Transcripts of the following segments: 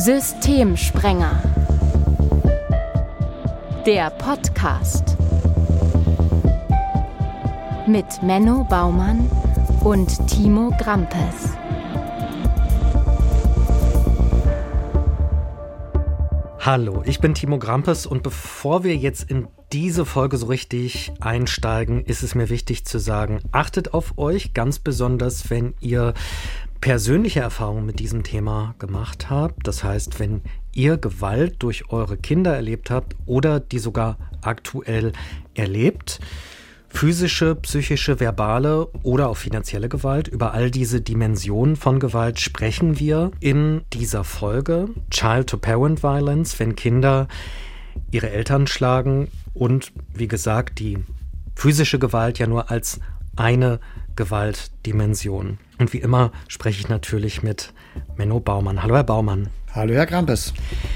Systemsprenger. Der Podcast. Mit Menno Baumann und Timo Grampes. Hallo, ich bin Timo Grampes und bevor wir jetzt in diese Folge so richtig einsteigen, ist es mir wichtig zu sagen, achtet auf euch, ganz besonders, wenn ihr persönliche Erfahrungen mit diesem Thema gemacht habt. Das heißt, wenn ihr Gewalt durch eure Kinder erlebt habt oder die sogar aktuell erlebt. Physische, psychische, verbale oder auch finanzielle Gewalt. Über all diese Dimensionen von Gewalt sprechen wir in dieser Folge. Child-to-Parent Violence, wenn Kinder ihre Eltern schlagen und, wie gesagt, die physische Gewalt ja nur als eine Gewaltdimension. Und wie immer spreche ich natürlich mit Menno Baumann. Hallo, Herr Baumann. Hallo, Herr Grampes.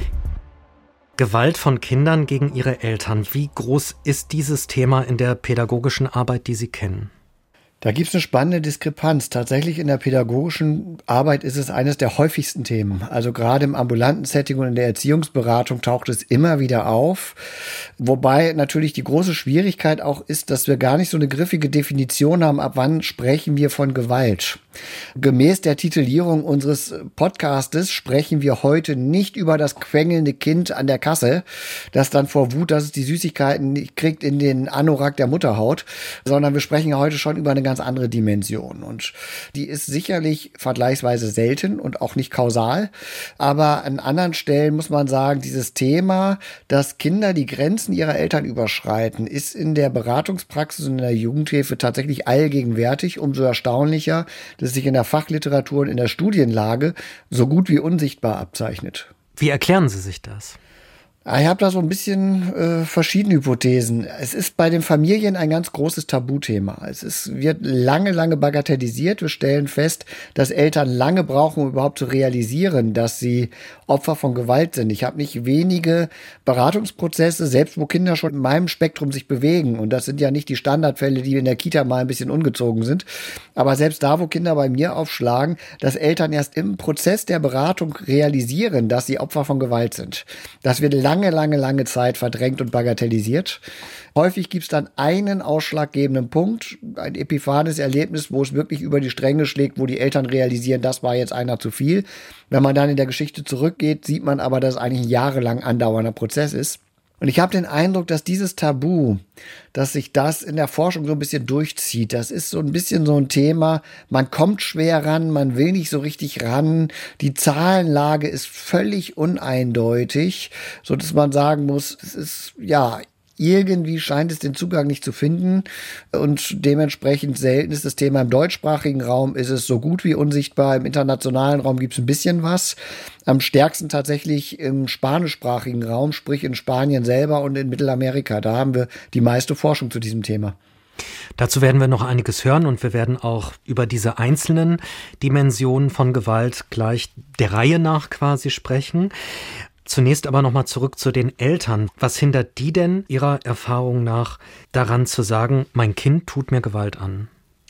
Gewalt von Kindern gegen ihre Eltern. Wie groß ist dieses Thema in der pädagogischen Arbeit, die Sie kennen? Da gibt es eine spannende Diskrepanz. Tatsächlich in der pädagogischen Arbeit ist es eines der häufigsten Themen. Also gerade im ambulanten Setting und in der Erziehungsberatung taucht es immer wieder auf. Wobei natürlich die große Schwierigkeit auch ist, dass wir gar nicht so eine griffige Definition haben, ab wann sprechen wir von Gewalt. Gemäß der Titulierung unseres Podcastes sprechen wir heute nicht über das quengelnde Kind an der Kasse, das dann vor Wut, dass es die Süßigkeiten nicht kriegt, in den Anorak der Mutter haut, sondern wir sprechen ja heute schon über eine ganz andere Dimension. Und die ist sicherlich vergleichsweise selten und auch nicht kausal. Aber an anderen Stellen muss man sagen, dieses Thema, dass Kinder die Grenzen ihrer Eltern überschreiten, ist in der Beratungspraxis und in der Jugendhilfe tatsächlich allgegenwärtig. Umso erstaunlicher, dass es sich in der Fachliteratur und in der Studienlage so gut wie unsichtbar abzeichnet. Wie erklären Sie sich das? Ich habe da so ein bisschen verschiedene Hypothesen. Es ist bei den Familien ein ganz großes Tabuthema. Wird lange bagatellisiert. Wir stellen fest, dass Eltern lange brauchen, um überhaupt zu realisieren, dass sie Opfer von Gewalt sind. Ich habe nicht wenige Beratungsprozesse, selbst wo Kinder schon in meinem Spektrum sich bewegen. Und das sind ja nicht die Standardfälle, die in der Kita mal ein bisschen ungezogen sind. Aber selbst da, wo Kinder bei mir aufschlagen, dass Eltern erst im Prozess der Beratung realisieren, dass sie Opfer von Gewalt sind. Das wird lange Zeit verdrängt und bagatellisiert. Häufig gibt es dann einen ausschlaggebenden Punkt, ein epiphanes Erlebnis, wo es wirklich über die Stränge schlägt, wo die Eltern realisieren, das war jetzt einer zu viel. Wenn man dann in der Geschichte zurückgeht, sieht man aber, dass es eigentlich ein jahrelang andauernder Prozess ist. Und ich habe den Eindruck, dass dieses Tabu, dass sich das in der Forschung so ein bisschen durchzieht, das ist so ein bisschen so ein Thema, man kommt schwer ran, man will nicht so richtig ran, die Zahlenlage ist völlig uneindeutig, so dass man sagen muss, es ist, ja, irgendwie scheint es den Zugang nicht zu finden und dementsprechend selten ist das Thema im deutschsprachigen Raum, ist es so gut wie unsichtbar. Im internationalen Raum gibt es ein bisschen was. Am stärksten tatsächlich im spanischsprachigen Raum, sprich in Spanien selber und in Mittelamerika. Da haben wir die meiste Forschung zu diesem Thema. Dazu werden wir noch einiges hören und wir werden auch über diese einzelnen Dimensionen von Gewalt gleich der Reihe nach quasi sprechen. Zunächst aber nochmal zurück zu den Eltern. Was hindert die denn Ihrer Erfahrung nach daran zu sagen, mein Kind tut mir Gewalt an?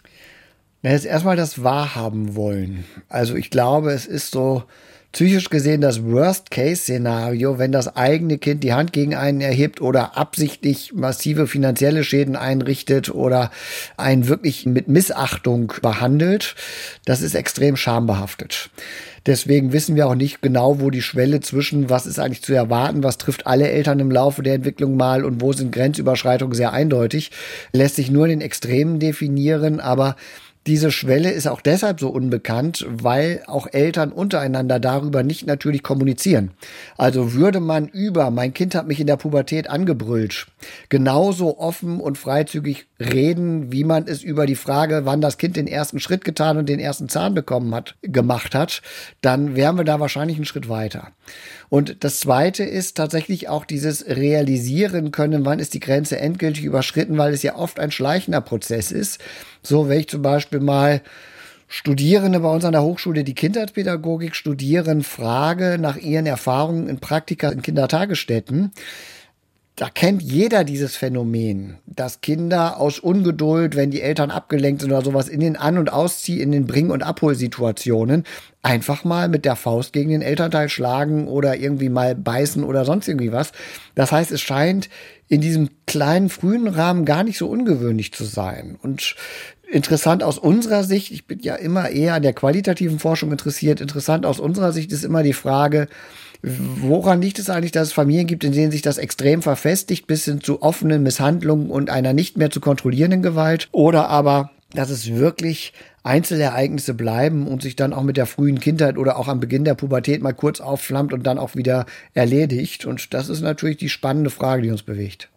Jetzt erstmal das Wahrhaben wollen. Also ich glaube, es ist so psychisch gesehen das Worst-Case-Szenario, wenn das eigene Kind die Hand gegen einen erhebt oder absichtlich massive finanzielle Schäden einrichtet oder einen wirklich mit Missachtung behandelt. Das ist extrem schambehaftet. Deswegen wissen wir auch nicht genau, wo die Schwelle zwischen, was ist eigentlich zu erwarten, was trifft alle Eltern im Laufe der Entwicklung mal und wo sind Grenzüberschreitungen sehr eindeutig. Lässt sich nur in den Extremen definieren, aber diese Schwelle ist auch deshalb so unbekannt, weil auch Eltern untereinander darüber nicht natürlich kommunizieren. Also würde man über, mein Kind hat mich in der Pubertät angebrüllt, genauso offen und freizügig reden, wie man es über die Frage, wann das Kind den ersten Schritt getan und den ersten Zahn bekommen hat, gemacht hat, dann wären wir da wahrscheinlich einen Schritt weiter. Und das Zweite ist tatsächlich auch dieses Realisieren können, wann ist die Grenze endgültig überschritten, weil es ja oft ein schleichender Prozess ist. So, wenn ich zum Beispiel mal Studierende bei uns an der Hochschule, die Kindheitspädagogik studieren, frage nach ihren Erfahrungen in Praktika in Kindertagesstätten, Da kennt jeder dieses Phänomen, dass Kinder aus Ungeduld, wenn die Eltern abgelenkt sind oder sowas, in den An- und Auszieh-, in den Bring- und Abholsituationen einfach mal mit der Faust gegen den Elternteil schlagen oder irgendwie mal beißen oder sonst irgendwie was. Das heißt, es scheint in diesem kleinen, frühen Rahmen gar nicht so ungewöhnlich zu sein. Und interessant aus unserer Sicht, ich bin ja immer eher an der qualitativen Forschung interessiert, interessant aus unserer Sicht ist immer die Frage, woran liegt es eigentlich, dass es Familien gibt, in denen sich das extrem verfestigt, bis hin zu offenen Misshandlungen und einer nicht mehr zu kontrollierenden Gewalt? Oder aber, dass es wirklich Einzelereignisse bleiben und sich dann auch mit der frühen Kindheit oder auch am Beginn der Pubertät mal kurz aufflammt und dann auch wieder erledigt? Und das ist natürlich die spannende Frage, die uns bewegt.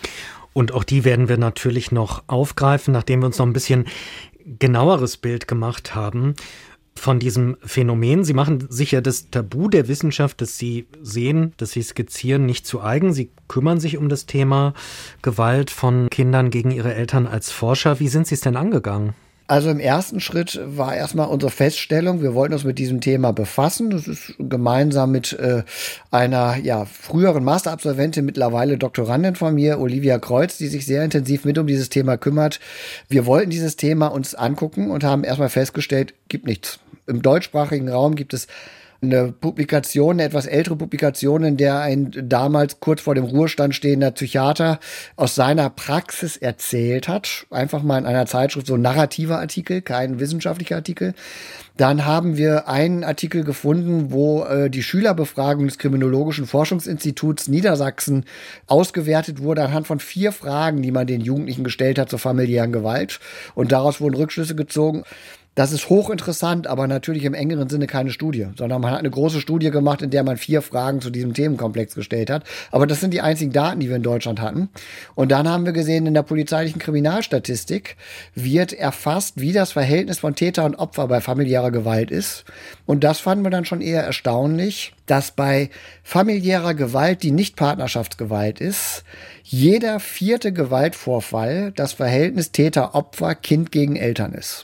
Und auch die werden wir natürlich noch aufgreifen, nachdem wir uns noch ein bisschen genaueres Bild gemacht haben von diesem Phänomen. Sie machen sich ja das Tabu der Wissenschaft, das Sie sehen, das Sie skizzieren, nicht zu eigen. Sie kümmern sich um das Thema Gewalt von Kindern gegen ihre Eltern als Forscher. Wie sind Sie es denn angegangen? Also im ersten Schritt war erstmal unsere Feststellung, wir wollten uns mit diesem Thema befassen. Das ist gemeinsam mit einer früheren Masterabsolventin, mittlerweile Doktorandin von mir, Olivia Kreuz, die sich sehr intensiv mit um dieses Thema kümmert. Wir wollten dieses Thema uns angucken und haben erstmal festgestellt, gibt nichts. Im deutschsprachigen Raum gibt es eine Publikation, eine etwas ältere Publikation, in der ein damals kurz vor dem Ruhestand stehender Psychiater aus seiner Praxis erzählt hat. Einfach mal in einer Zeitschrift, so ein narrativer Artikel, kein wissenschaftlicher Artikel. Dann haben wir einen Artikel gefunden, wo die Schülerbefragung des Kriminologischen Forschungsinstituts Niedersachsen ausgewertet wurde anhand von 4 Fragen, die man den Jugendlichen gestellt hat zur familiären Gewalt. Und daraus wurden Rückschlüsse gezogen. Das ist hochinteressant, aber natürlich im engeren Sinne keine Studie, sondern man hat eine große Studie gemacht, in der man 4 Fragen zu diesem Themenkomplex gestellt hat. Aber das sind die einzigen Daten, die wir in Deutschland hatten. Und dann haben wir gesehen, in der polizeilichen Kriminalstatistik wird erfasst, wie das Verhältnis von Täter und Opfer bei familiärer Gewalt ist. Und das fanden wir dann schon eher erstaunlich, dass bei familiärer Gewalt, die nicht Partnerschaftsgewalt ist, jeder 4. Gewaltvorfall das Verhältnis Täter-Opfer, Kind gegen Eltern ist.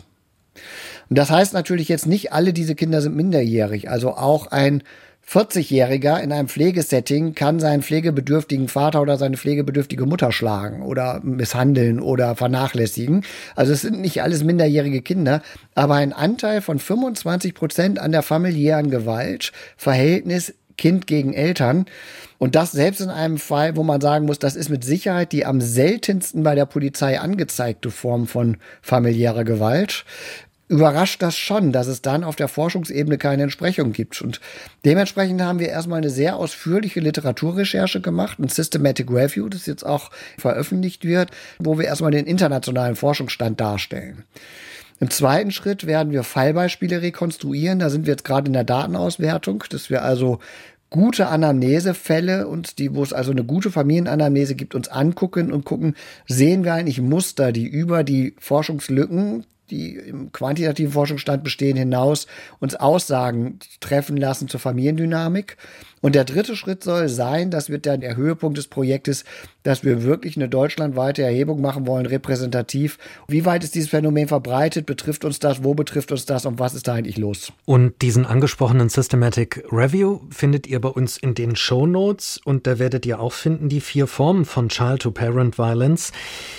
Und das heißt natürlich jetzt nicht, alle diese Kinder sind minderjährig. Also auch ein 40-Jähriger in einem Pflegesetting kann seinen pflegebedürftigen Vater oder seine pflegebedürftige Mutter schlagen oder misshandeln oder vernachlässigen. Also es sind nicht alles minderjährige Kinder, aber ein Anteil von 25% an der familiären Gewalt, Verhältnis Kind gegen Eltern. Und das selbst in einem Fall, wo man sagen muss, das ist mit Sicherheit die am seltensten bei der Polizei angezeigte Form von familiärer Gewalt. Überrascht das schon, dass es dann auf der Forschungsebene keine Entsprechung gibt. Und dementsprechend haben wir erstmal eine sehr ausführliche Literaturrecherche gemacht, ein Systematic Review, das jetzt auch veröffentlicht wird, wo wir erstmal den internationalen Forschungsstand darstellen. Im zweiten Schritt werden wir Fallbeispiele rekonstruieren. Da sind wir jetzt gerade in der Datenauswertung, dass wir also gute Anamnesefälle und wo es also eine gute Familienanamnese gibt, uns angucken und gucken, sehen wir eigentlich Muster, die über die Forschungslücken, die im quantitativen Forschungsstand bestehen, hinaus uns Aussagen treffen lassen zur Familiendynamik. Und der dritte Schritt soll sein, das wird dann der Höhepunkt des Projektes, dass wir wirklich eine deutschlandweite Erhebung machen wollen, repräsentativ. Wie weit ist dieses Phänomen verbreitet? Betrifft uns das? Wo betrifft uns das? Und was ist da eigentlich los? Und diesen angesprochenen Systematic Review findet ihr bei uns in den Shownotes. Und da werdet ihr auch finden, die 4 Formen von Child-to-Parent-Violence,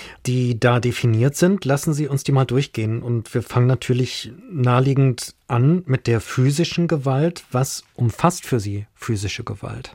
die da definiert sind. Lassen Sie uns die mal durchgehen. Und wir fangen natürlich naheliegend an mit der physischen Gewalt. Was umfasst für Sie physische Gewalt?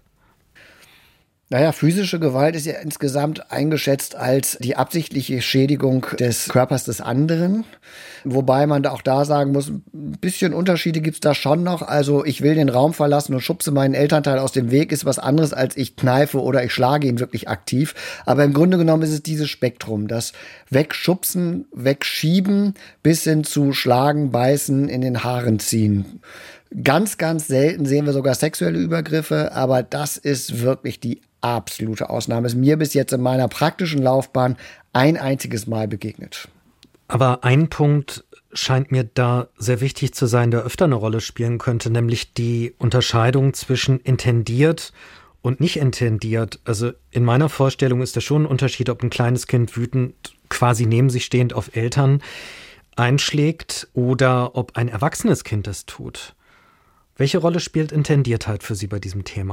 Naja, physische Gewalt ist ja insgesamt eingeschätzt als die absichtliche Schädigung des Körpers des anderen. Wobei man auch da sagen muss, ein bisschen Unterschiede gibt's da schon noch. Also ich will den Raum verlassen und schubse meinen Elternteil aus dem Weg, ist was anderes, als ich kneife oder ich schlage ihn wirklich aktiv. Aber im Grunde genommen ist es dieses Spektrum, das Wegschubsen, Wegschieben bis hin zu Schlagen, Beißen, in den Haaren ziehen. Ganz, ganz selten sehen wir sogar sexuelle Übergriffe, aber das ist wirklich die absolute Ausnahme. Ist mir bis jetzt in meiner praktischen Laufbahn ein einziges Mal begegnet. Aber ein Punkt scheint mir da sehr wichtig zu sein, der öfter eine Rolle spielen könnte, nämlich die Unterscheidung zwischen intendiert und nicht intendiert. Also in meiner Vorstellung ist da schon ein Unterschied, ob ein kleines Kind wütend quasi neben sich stehend auf Eltern einschlägt oder ob ein erwachsenes Kind das tut. Welche Rolle spielt Intendiertheit für Sie bei diesem Thema?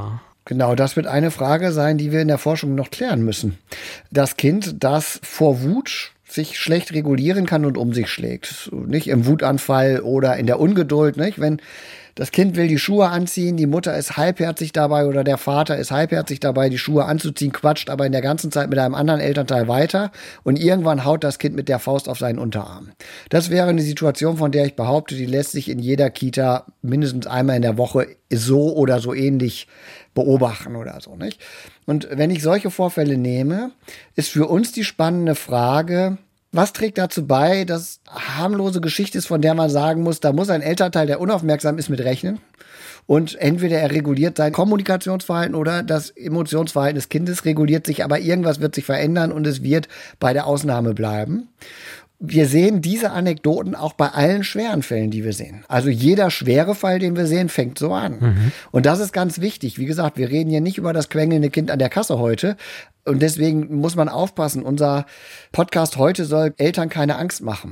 Genau, das wird eine Frage sein, die wir in der Forschung noch klären müssen. Das Kind, das vor Wut sich schlecht regulieren kann und um sich schlägt. Nicht im Wutanfall oder in der Ungeduld, nicht? Wenn das Kind will die Schuhe anziehen, die Mutter ist halbherzig dabei oder der Vater ist halbherzig dabei, die Schuhe anzuziehen, quatscht aber in der ganzen Zeit mit einem anderen Elternteil weiter und irgendwann haut das Kind mit der Faust auf seinen Unterarm. Das wäre eine Situation, von der ich behaupte, die lässt sich in jeder Kita mindestens einmal in der Woche so oder so ähnlich beobachten oder so, nicht? Und wenn ich solche Vorfälle nehme, ist für uns die spannende Frage, was trägt dazu bei, dass harmlose Geschichte ist, von der man sagen muss, da muss ein Elternteil, der unaufmerksam ist, mit rechnen. Und entweder er reguliert sein Kommunikationsverhalten oder das Emotionsverhalten des Kindes reguliert sich, aber irgendwas wird sich verändern und es wird bei der Ausnahme bleiben. Wir sehen diese Anekdoten auch bei allen schweren Fällen, die wir sehen. Also jeder schwere Fall, den wir sehen, fängt so an. Und das ist ganz wichtig. Wie gesagt, wir reden hier nicht über das quengelnde Kind an der Kasse heute. Und deswegen muss man aufpassen. Unser Podcast heute soll Eltern keine Angst machen.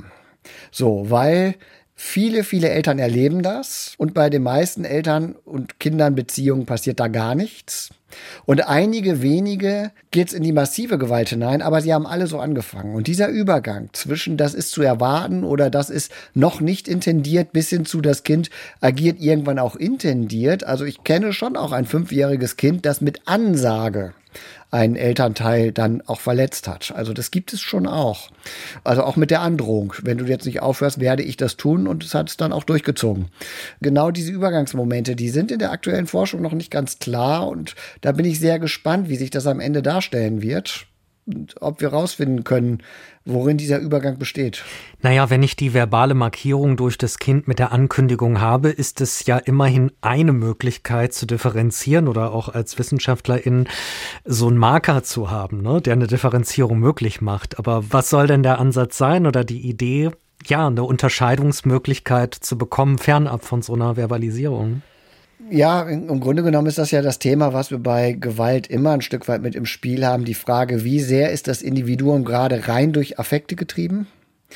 So, weil viele, viele Eltern erleben das. Und bei den meisten Eltern und Kindern Beziehungen passiert da gar nichts. Und einige wenige geht's in die massive Gewalt hinein, aber sie haben alle so angefangen. Und dieser Übergang zwischen das ist zu erwarten oder das ist noch nicht intendiert bis hin zu das Kind agiert irgendwann auch intendiert. Also ich kenne schon auch ein 5-jähriges Kind, das mit Ansage einen Elternteil dann auch verletzt hat. Also das gibt es schon auch. Also auch mit der Androhung. Wenn du jetzt nicht aufhörst, werde ich das tun und es hat es dann auch durchgezogen. Genau diese Übergangsmomente, die sind in der aktuellen Forschung noch nicht ganz klar und da bin ich sehr gespannt, wie sich das am Ende darstellen wird. Und ob wir rausfinden können, worin dieser Übergang besteht. Naja, wenn ich die verbale Markierung durch das Kind mit der Ankündigung habe, ist es ja immerhin eine Möglichkeit zu differenzieren oder auch als WissenschaftlerInnen so einen Marker zu haben, ne, der eine Differenzierung möglich macht. Aber was soll denn der Ansatz sein oder die Idee, ja, eine Unterscheidungsmöglichkeit zu bekommen, fernab von so einer Verbalisierung? Ja, im Grunde genommen ist das ja das Thema, was wir bei Gewalt immer ein Stück weit mit im Spiel haben. Die Frage, wie sehr ist das Individuum gerade rein durch Affekte getrieben?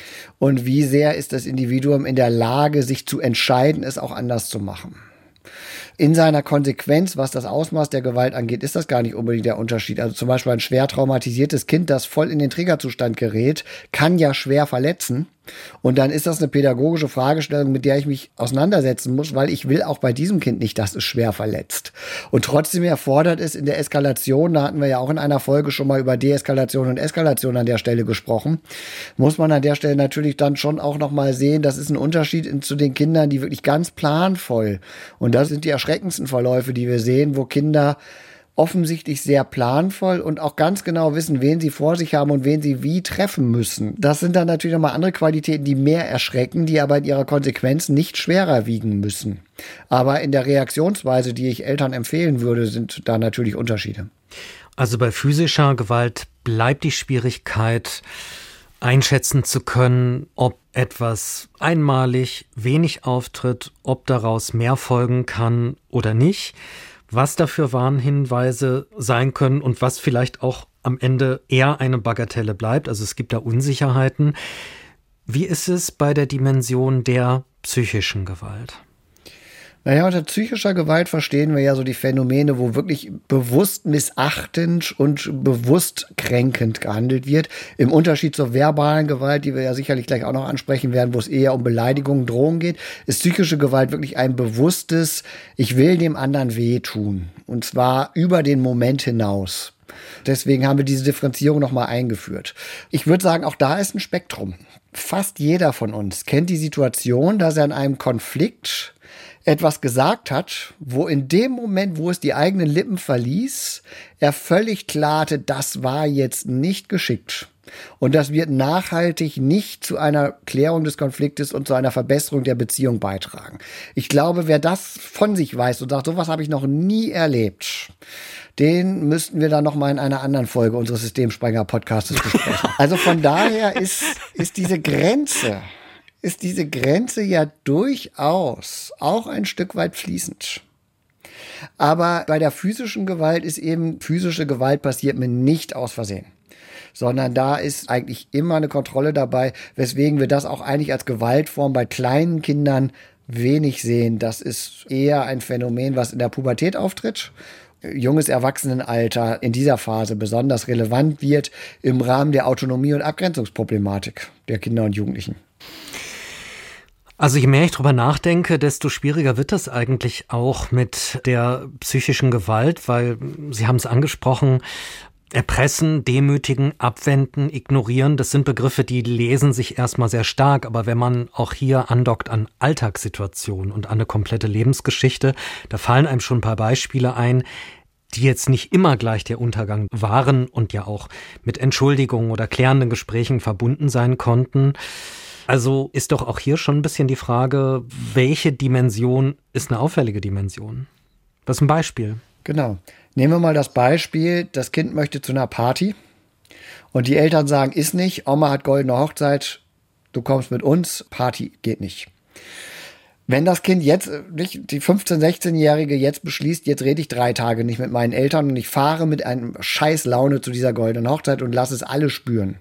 Und wie sehr ist das Individuum in der Lage, sich zu entscheiden, es auch anders zu machen? In seiner Konsequenz, was das Ausmaß der Gewalt angeht, ist das gar nicht unbedingt der Unterschied. Also zum Beispiel ein schwer traumatisiertes Kind, das voll in den Triggerzustand gerät, kann ja schwer verletzen. Und dann ist das eine pädagogische Fragestellung, mit der ich mich auseinandersetzen muss, weil ich will auch bei diesem Kind nicht, dass es schwer verletzt. Und trotzdem erfordert es in der Eskalation, da hatten wir ja auch in einer Folge schon mal über Deeskalation und Eskalation an der Stelle gesprochen, muss man an der Stelle natürlich dann schon auch nochmal sehen, das ist ein Unterschied zu den Kindern, die wirklich ganz planvoll, und das sind die erschreckendsten Verläufe, die wir sehen, wo Kinder offensichtlich sehr planvoll und auch ganz genau wissen, wen sie vor sich haben und wen sie wie treffen müssen. Das sind dann natürlich nochmal andere Qualitäten, die mehr erschrecken, die aber in ihrer Konsequenz nicht schwerer wiegen müssen. Aber in der Reaktionsweise, die ich Eltern empfehlen würde, sind da natürlich Unterschiede. Also bei physischer Gewalt bleibt die Schwierigkeit, einschätzen zu können, ob etwas einmalig wenig auftritt, ob daraus mehr folgen kann oder nicht. Was dafür Warnhinweise sein können und was vielleicht auch am Ende eher eine Bagatelle bleibt. Also es gibt da Unsicherheiten. Wie ist es bei der Dimension der psychischen Gewalt? Naja, unter psychischer Gewalt verstehen wir ja so die Phänomene, wo wirklich bewusst missachtend und bewusst kränkend gehandelt wird. Im Unterschied zur verbalen Gewalt, die wir ja sicherlich gleich auch noch ansprechen werden, wo es eher um Beleidigungen, Drohungen geht, ist psychische Gewalt wirklich ein bewusstes, ich will dem anderen wehtun. Und zwar über den Moment hinaus. Deswegen haben wir diese Differenzierung nochmal eingeführt. Ich würde sagen, auch da ist ein Spektrum. Fast jeder von uns kennt die Situation, dass er in einem Konflikt etwas gesagt hat, wo in dem Moment, wo es die eigenen Lippen verließ, er völlig klar hatte, das war jetzt nicht geschickt. Und das wird nachhaltig nicht zu einer Klärung des Konfliktes und zu einer Verbesserung der Beziehung beitragen. Ich glaube, wer das von sich weiß und sagt, sowas habe ich noch nie erlebt, den müssten wir dann noch mal in einer anderen Folge unseres Systemsprenger-Podcasts besprechen. Also von daher ist diese Grenze ja durchaus auch ein Stück weit fließend. Aber bei der physischen Gewalt ist eben, physische Gewalt passiert mir nicht aus Versehen, sondern da ist eigentlich immer eine Kontrolle dabei, weswegen wir das auch eigentlich als Gewaltform bei kleinen Kindern wenig sehen. Das ist eher ein Phänomen, was in der Pubertät auftritt junges Erwachsenenalter in dieser Phase besonders relevant wird im Rahmen der Autonomie- und Abgrenzungsproblematik der Kinder und Jugendlichen. Also je mehr ich drüber nachdenke, desto schwieriger wird das eigentlich auch mit der psychischen Gewalt, weil Sie haben es angesprochen, erpressen, demütigen, abwenden, ignorieren, das sind Begriffe, die lesen sich erstmal sehr stark, aber wenn man auch hier andockt an Alltagssituationen und an eine komplette Lebensgeschichte, da fallen einem schon ein paar Beispiele ein, die jetzt nicht immer gleich der Untergang waren und ja auch mit Entschuldigungen oder klärenden Gesprächen verbunden sein konnten. Also ist doch auch hier schon ein bisschen die Frage, welche Dimension ist eine auffällige Dimension? Was ist ein Beispiel? Genau. Nehmen wir mal das Beispiel, das Kind möchte zu einer Party und die Eltern sagen, ist nicht, Oma hat goldene Hochzeit, du kommst mit uns, Party geht nicht. Wenn das Kind jetzt, nicht die 15-, 16-Jährige jetzt beschließt, jetzt rede ich 3 Tage nicht mit meinen Eltern und ich fahre mit einem scheiß Laune zu dieser goldenen Hochzeit und lasse es alle spüren,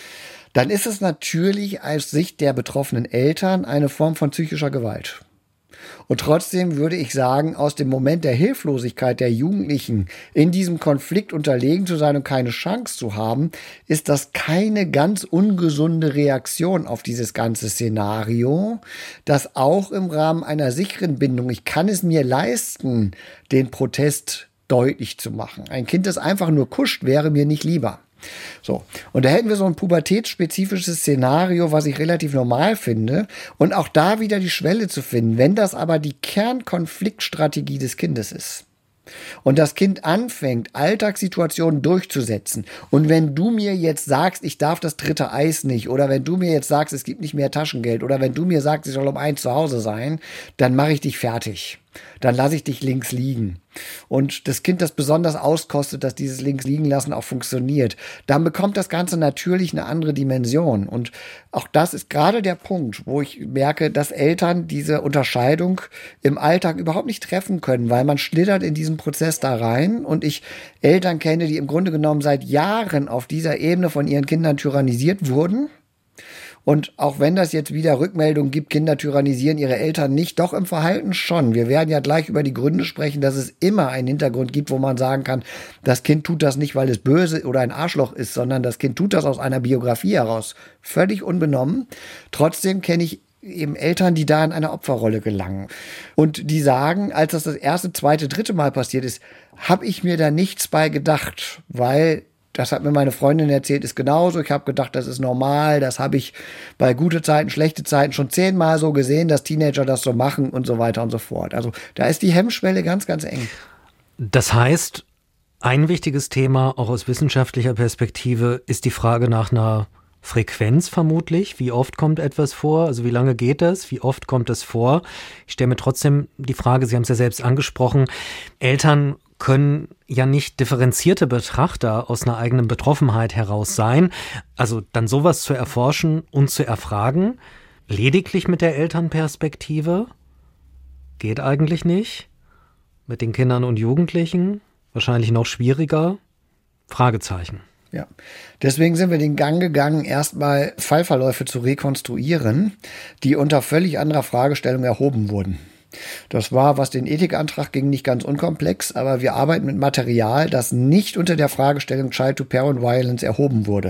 dann ist es natürlich aus Sicht der betroffenen Eltern eine Form von psychischer Gewalt. Und trotzdem würde ich sagen, aus dem Moment der Hilflosigkeit der Jugendlichen in diesem Konflikt unterlegen zu sein und keine Chance zu haben, ist das keine ganz ungesunde Reaktion auf dieses ganze Szenario, das auch im Rahmen einer sicheren Bindung, ich kann es mir leisten, den Protest deutlich zu machen. Ein Kind, das einfach nur kuscht, wäre mir nicht lieber. So, und da hätten wir so ein pubertätsspezifisches Szenario, was ich relativ normal finde. Und auch da wieder die Schwelle zu finden, wenn das aber die Kernkonfliktstrategie des Kindes ist. Und das Kind anfängt, Alltagssituationen durchzusetzen. Und wenn du mir jetzt sagst, ich darf das 3. Eis nicht, oder wenn du mir jetzt sagst, es gibt nicht mehr Taschengeld, oder wenn du mir sagst, ich soll um 1 zu Hause sein, dann mache ich dich fertig. Dann lasse ich dich links liegen. Und das Kind, das besonders auskostet, dass dieses links liegen lassen auch funktioniert, dann bekommt das Ganze natürlich eine andere Dimension. Und auch das ist gerade der Punkt, wo ich merke, dass Eltern diese Unterscheidung im Alltag überhaupt nicht treffen können, weil man schlittert in diesen Prozess da rein. Und ich Eltern kenne, die im Grunde genommen seit Jahren auf dieser Ebene von ihren Kindern tyrannisiert wurden. Und auch wenn das jetzt wieder Rückmeldungen gibt, Kinder tyrannisieren ihre Eltern nicht, doch im Verhalten schon. Wir werden ja gleich über die Gründe sprechen, dass es immer einen Hintergrund gibt, wo man sagen kann, das Kind tut das nicht, weil es böse oder ein Arschloch ist, sondern das Kind tut das aus einer Biografie heraus. Völlig unbenommen. Trotzdem kenne ich eben Eltern, die da in eine Opferrolle gelangen. Und die sagen, als das 1., 2., 3. Mal passiert ist, habe ich mir da nichts bei gedacht, weil das hat mir meine Freundin erzählt, ist genauso. Ich habe gedacht, das ist normal. Das habe ich bei gute Zeiten, schlechte Zeiten schon 10-mal so gesehen, dass Teenager das so machen und so weiter und so fort. Also da ist die Hemmschwelle ganz, ganz eng. Das heißt, ein wichtiges Thema, auch aus wissenschaftlicher Perspektive, ist die Frage nach einer Frequenz vermutlich. Wie oft kommt etwas vor? Also wie lange geht das? Wie oft kommt es vor? Ich stelle mir trotzdem die Frage, Sie haben es ja selbst angesprochen, Eltern können ja nicht differenzierte Betrachter aus einer eigenen Betroffenheit heraus sein. Also dann sowas zu erforschen und zu erfragen, lediglich mit der Elternperspektive, geht eigentlich nicht. Mit den Kindern und Jugendlichen wahrscheinlich noch schwieriger. Fragezeichen. Ja, deswegen sind wir den Gang gegangen, erstmal Fallverläufe zu rekonstruieren, die unter völlig anderer Fragestellung erhoben wurden. Das war, was den Ethikantrag ging, nicht ganz unkomplex, aber wir arbeiten mit Material, das nicht unter der Fragestellung Child-to-Parent-Violence erhoben wurde.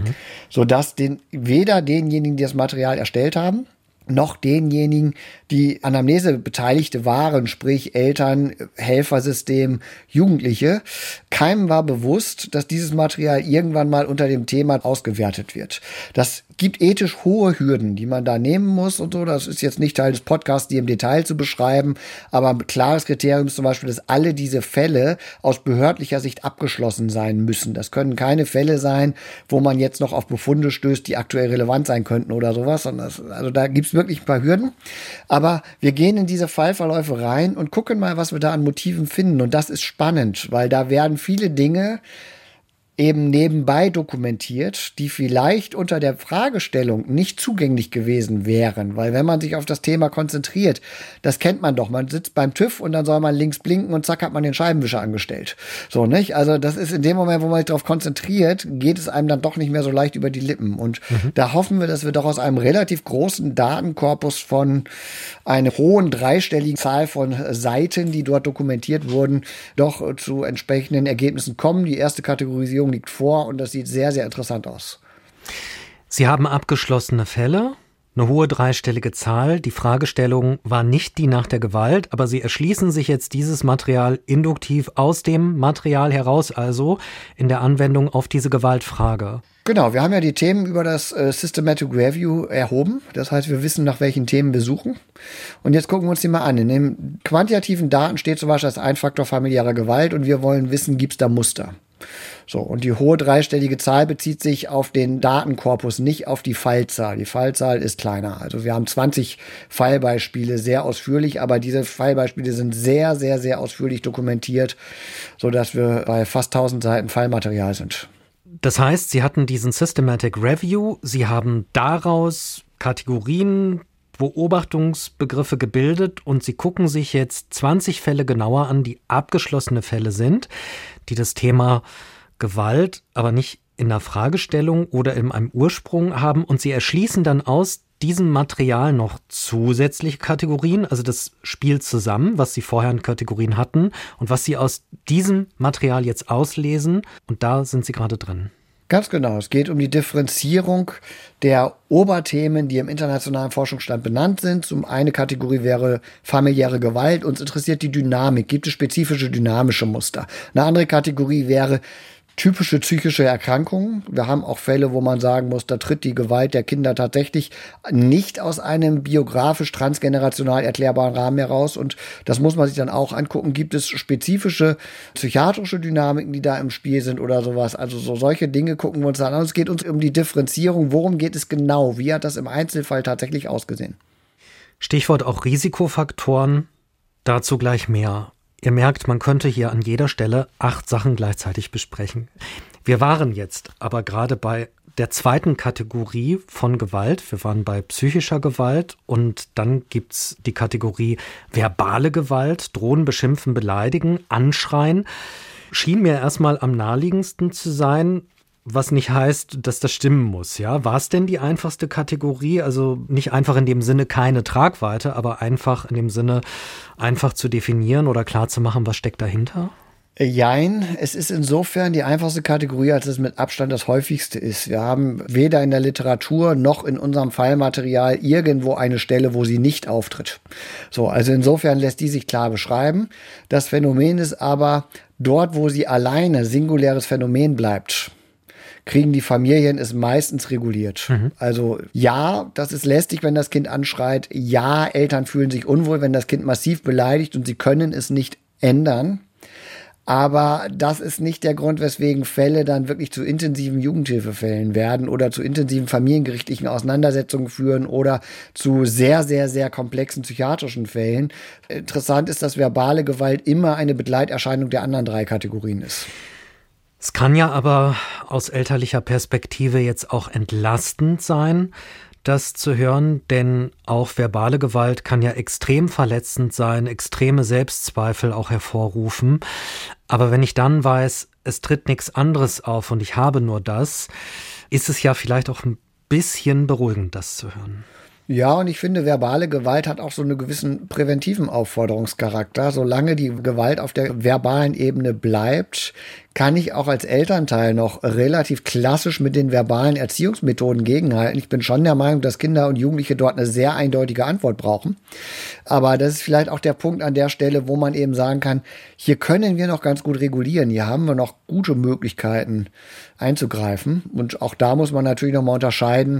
Sodass weder denjenigen, die das Material erstellt haben, noch denjenigen, die Anamnese Beteiligte waren, sprich Eltern, Helfersystem, Jugendliche, keinem war bewusst, dass dieses Material irgendwann mal unter dem Thema ausgewertet wird. Das gibt ethisch hohe Hürden, die man da nehmen muss und so. Das ist jetzt nicht Teil des Podcasts, die im Detail zu beschreiben, aber ein klares Kriterium ist zum Beispiel, dass alle diese Fälle aus behördlicher Sicht abgeschlossen sein müssen. Das können keine Fälle sein, wo man jetzt noch auf Befunde stößt, die aktuell relevant sein könnten oder sowas. Also da gibt's wirklich ein paar Hürden. Aber wir gehen in diese Fallverläufe rein und gucken mal, was wir da an Motiven finden. Und das ist spannend, weil da werden viele Dinge eben nebenbei dokumentiert, die vielleicht unter der Fragestellung nicht zugänglich gewesen wären. Weil wenn man sich auf das Thema konzentriert, das kennt man doch, man sitzt beim TÜV und dann soll man links blinken und zack hat man den Scheibenwischer angestellt. So, nicht? Also das ist in dem Moment, wo man sich darauf konzentriert, geht es einem dann doch nicht mehr so leicht über die Lippen. Und da hoffen wir, dass wir doch aus einem relativ großen Datenkorpus von einer hohen dreistelligen Zahl von Seiten, die dort dokumentiert wurden, doch zu entsprechenden Ergebnissen kommen. Die erste Kategorisierung liegt vor und das sieht sehr, sehr interessant aus. Sie haben abgeschlossene Fälle, eine hohe dreistellige Zahl. Die Fragestellung war nicht die nach der Gewalt, aber Sie erschließen sich jetzt dieses Material induktiv aus dem Material heraus, also in der Anwendung auf diese Gewaltfrage. Genau, wir haben ja die Themen über das Systematic Review erhoben. Das heißt, wir wissen, nach welchen Themen wir suchen. Und jetzt gucken wir uns die mal an. In den quantitativen Daten steht zum Beispiel als Einfaktor familiäre Gewalt und wir wollen wissen, gibt es da Muster? So, und die hohe dreistellige Zahl bezieht sich auf den Datenkorpus, nicht auf die Fallzahl. Die Fallzahl ist kleiner. Also wir haben 20 Fallbeispiele, sehr ausführlich, aber diese Fallbeispiele sind sehr, sehr, sehr ausführlich dokumentiert, sodass wir bei fast 1000 Seiten Fallmaterial sind. Das heißt, Sie hatten diesen Systematic Review, Sie haben daraus Kategorien, Beobachtungsbegriffe gebildet und Sie gucken sich jetzt 20 Fälle genauer an, die abgeschlossene Fälle sind, die das Thema Gewalt aber nicht in der Fragestellung oder in einem Ursprung haben und Sie erschließen dann aus diesem Material noch zusätzliche Kategorien, also das spielt zusammen, was Sie vorher in Kategorien hatten und was Sie aus diesem Material jetzt auslesen und da sind Sie gerade drin. Ganz genau. Es geht um die Differenzierung der Oberthemen, die im internationalen Forschungsstand benannt sind. Eine Kategorie wäre familiäre Gewalt. Uns interessiert die Dynamik. Gibt es spezifische dynamische Muster? Eine andere Kategorie wäre typische psychische Erkrankungen. Wir haben auch Fälle, wo man sagen muss, da tritt die Gewalt der Kinder tatsächlich nicht aus einem biografisch transgenerational erklärbaren Rahmen heraus. Und das muss man sich dann auch angucken. Gibt es spezifische psychiatrische Dynamiken, die da im Spiel sind oder sowas? Also solche Dinge gucken wir uns dann an. Es geht uns um die Differenzierung. Worum geht es genau? Wie hat das im Einzelfall tatsächlich ausgesehen? Stichwort auch Risikofaktoren. Dazu gleich mehr. Ihr merkt, man könnte hier an jeder Stelle 8 Sachen gleichzeitig besprechen. Wir waren jetzt aber gerade bei der zweiten Kategorie von Gewalt. Wir waren bei psychischer Gewalt und dann gibt's die Kategorie verbale Gewalt, drohen, beschimpfen, beleidigen, anschreien. Schien mir erstmal am naheliegendsten zu sein, was nicht heißt, dass das stimmen muss. Ja, war es denn die einfachste Kategorie? Also nicht einfach in dem Sinne keine Tragweite, aber einfach in dem Sinne einfach zu definieren oder klar zu machen, was steckt dahinter? Jein, es ist insofern die einfachste Kategorie, als es mit Abstand das häufigste ist. Wir haben weder in der Literatur noch in unserem Fallmaterial irgendwo eine Stelle, wo sie nicht auftritt. So, also insofern lässt die sich klar beschreiben. Das Phänomen ist aber dort, wo sie alleine singuläres Phänomen bleibt, kriegen die Familien es meistens reguliert. Also ja, das ist lästig, wenn das Kind anschreit. Ja, Eltern fühlen sich unwohl, wenn das Kind massiv beleidigt und sie können es nicht ändern. Aber das ist nicht der Grund, weswegen Fälle dann wirklich zu intensiven Jugendhilfefällen werden oder zu intensiven familiengerichtlichen Auseinandersetzungen führen oder zu sehr, sehr, sehr komplexen psychiatrischen Fällen. Interessant ist, dass verbale Gewalt immer eine Begleiterscheinung der anderen 3 Kategorien ist. Es kann ja aber aus elterlicher Perspektive jetzt auch entlastend sein, das zu hören, denn auch verbale Gewalt kann ja extrem verletzend sein, extreme Selbstzweifel auch hervorrufen. Aber wenn ich dann weiß, es tritt nichts anderes auf und ich habe nur das, ist es ja vielleicht auch ein bisschen beruhigend, das zu hören. Ja, und ich finde, verbale Gewalt hat auch so einen gewissen präventiven Aufforderungscharakter. Solange die Gewalt auf der verbalen Ebene bleibt, kann ich auch als Elternteil noch relativ klassisch mit den verbalen Erziehungsmethoden gegenhalten. Ich bin schon der Meinung, dass Kinder und Jugendliche dort eine sehr eindeutige Antwort brauchen. Aber das ist vielleicht auch der Punkt an der Stelle, wo man eben sagen kann, hier können wir noch ganz gut regulieren. Hier haben wir noch gute Möglichkeiten einzugreifen. Und auch da muss man natürlich noch mal unterscheiden,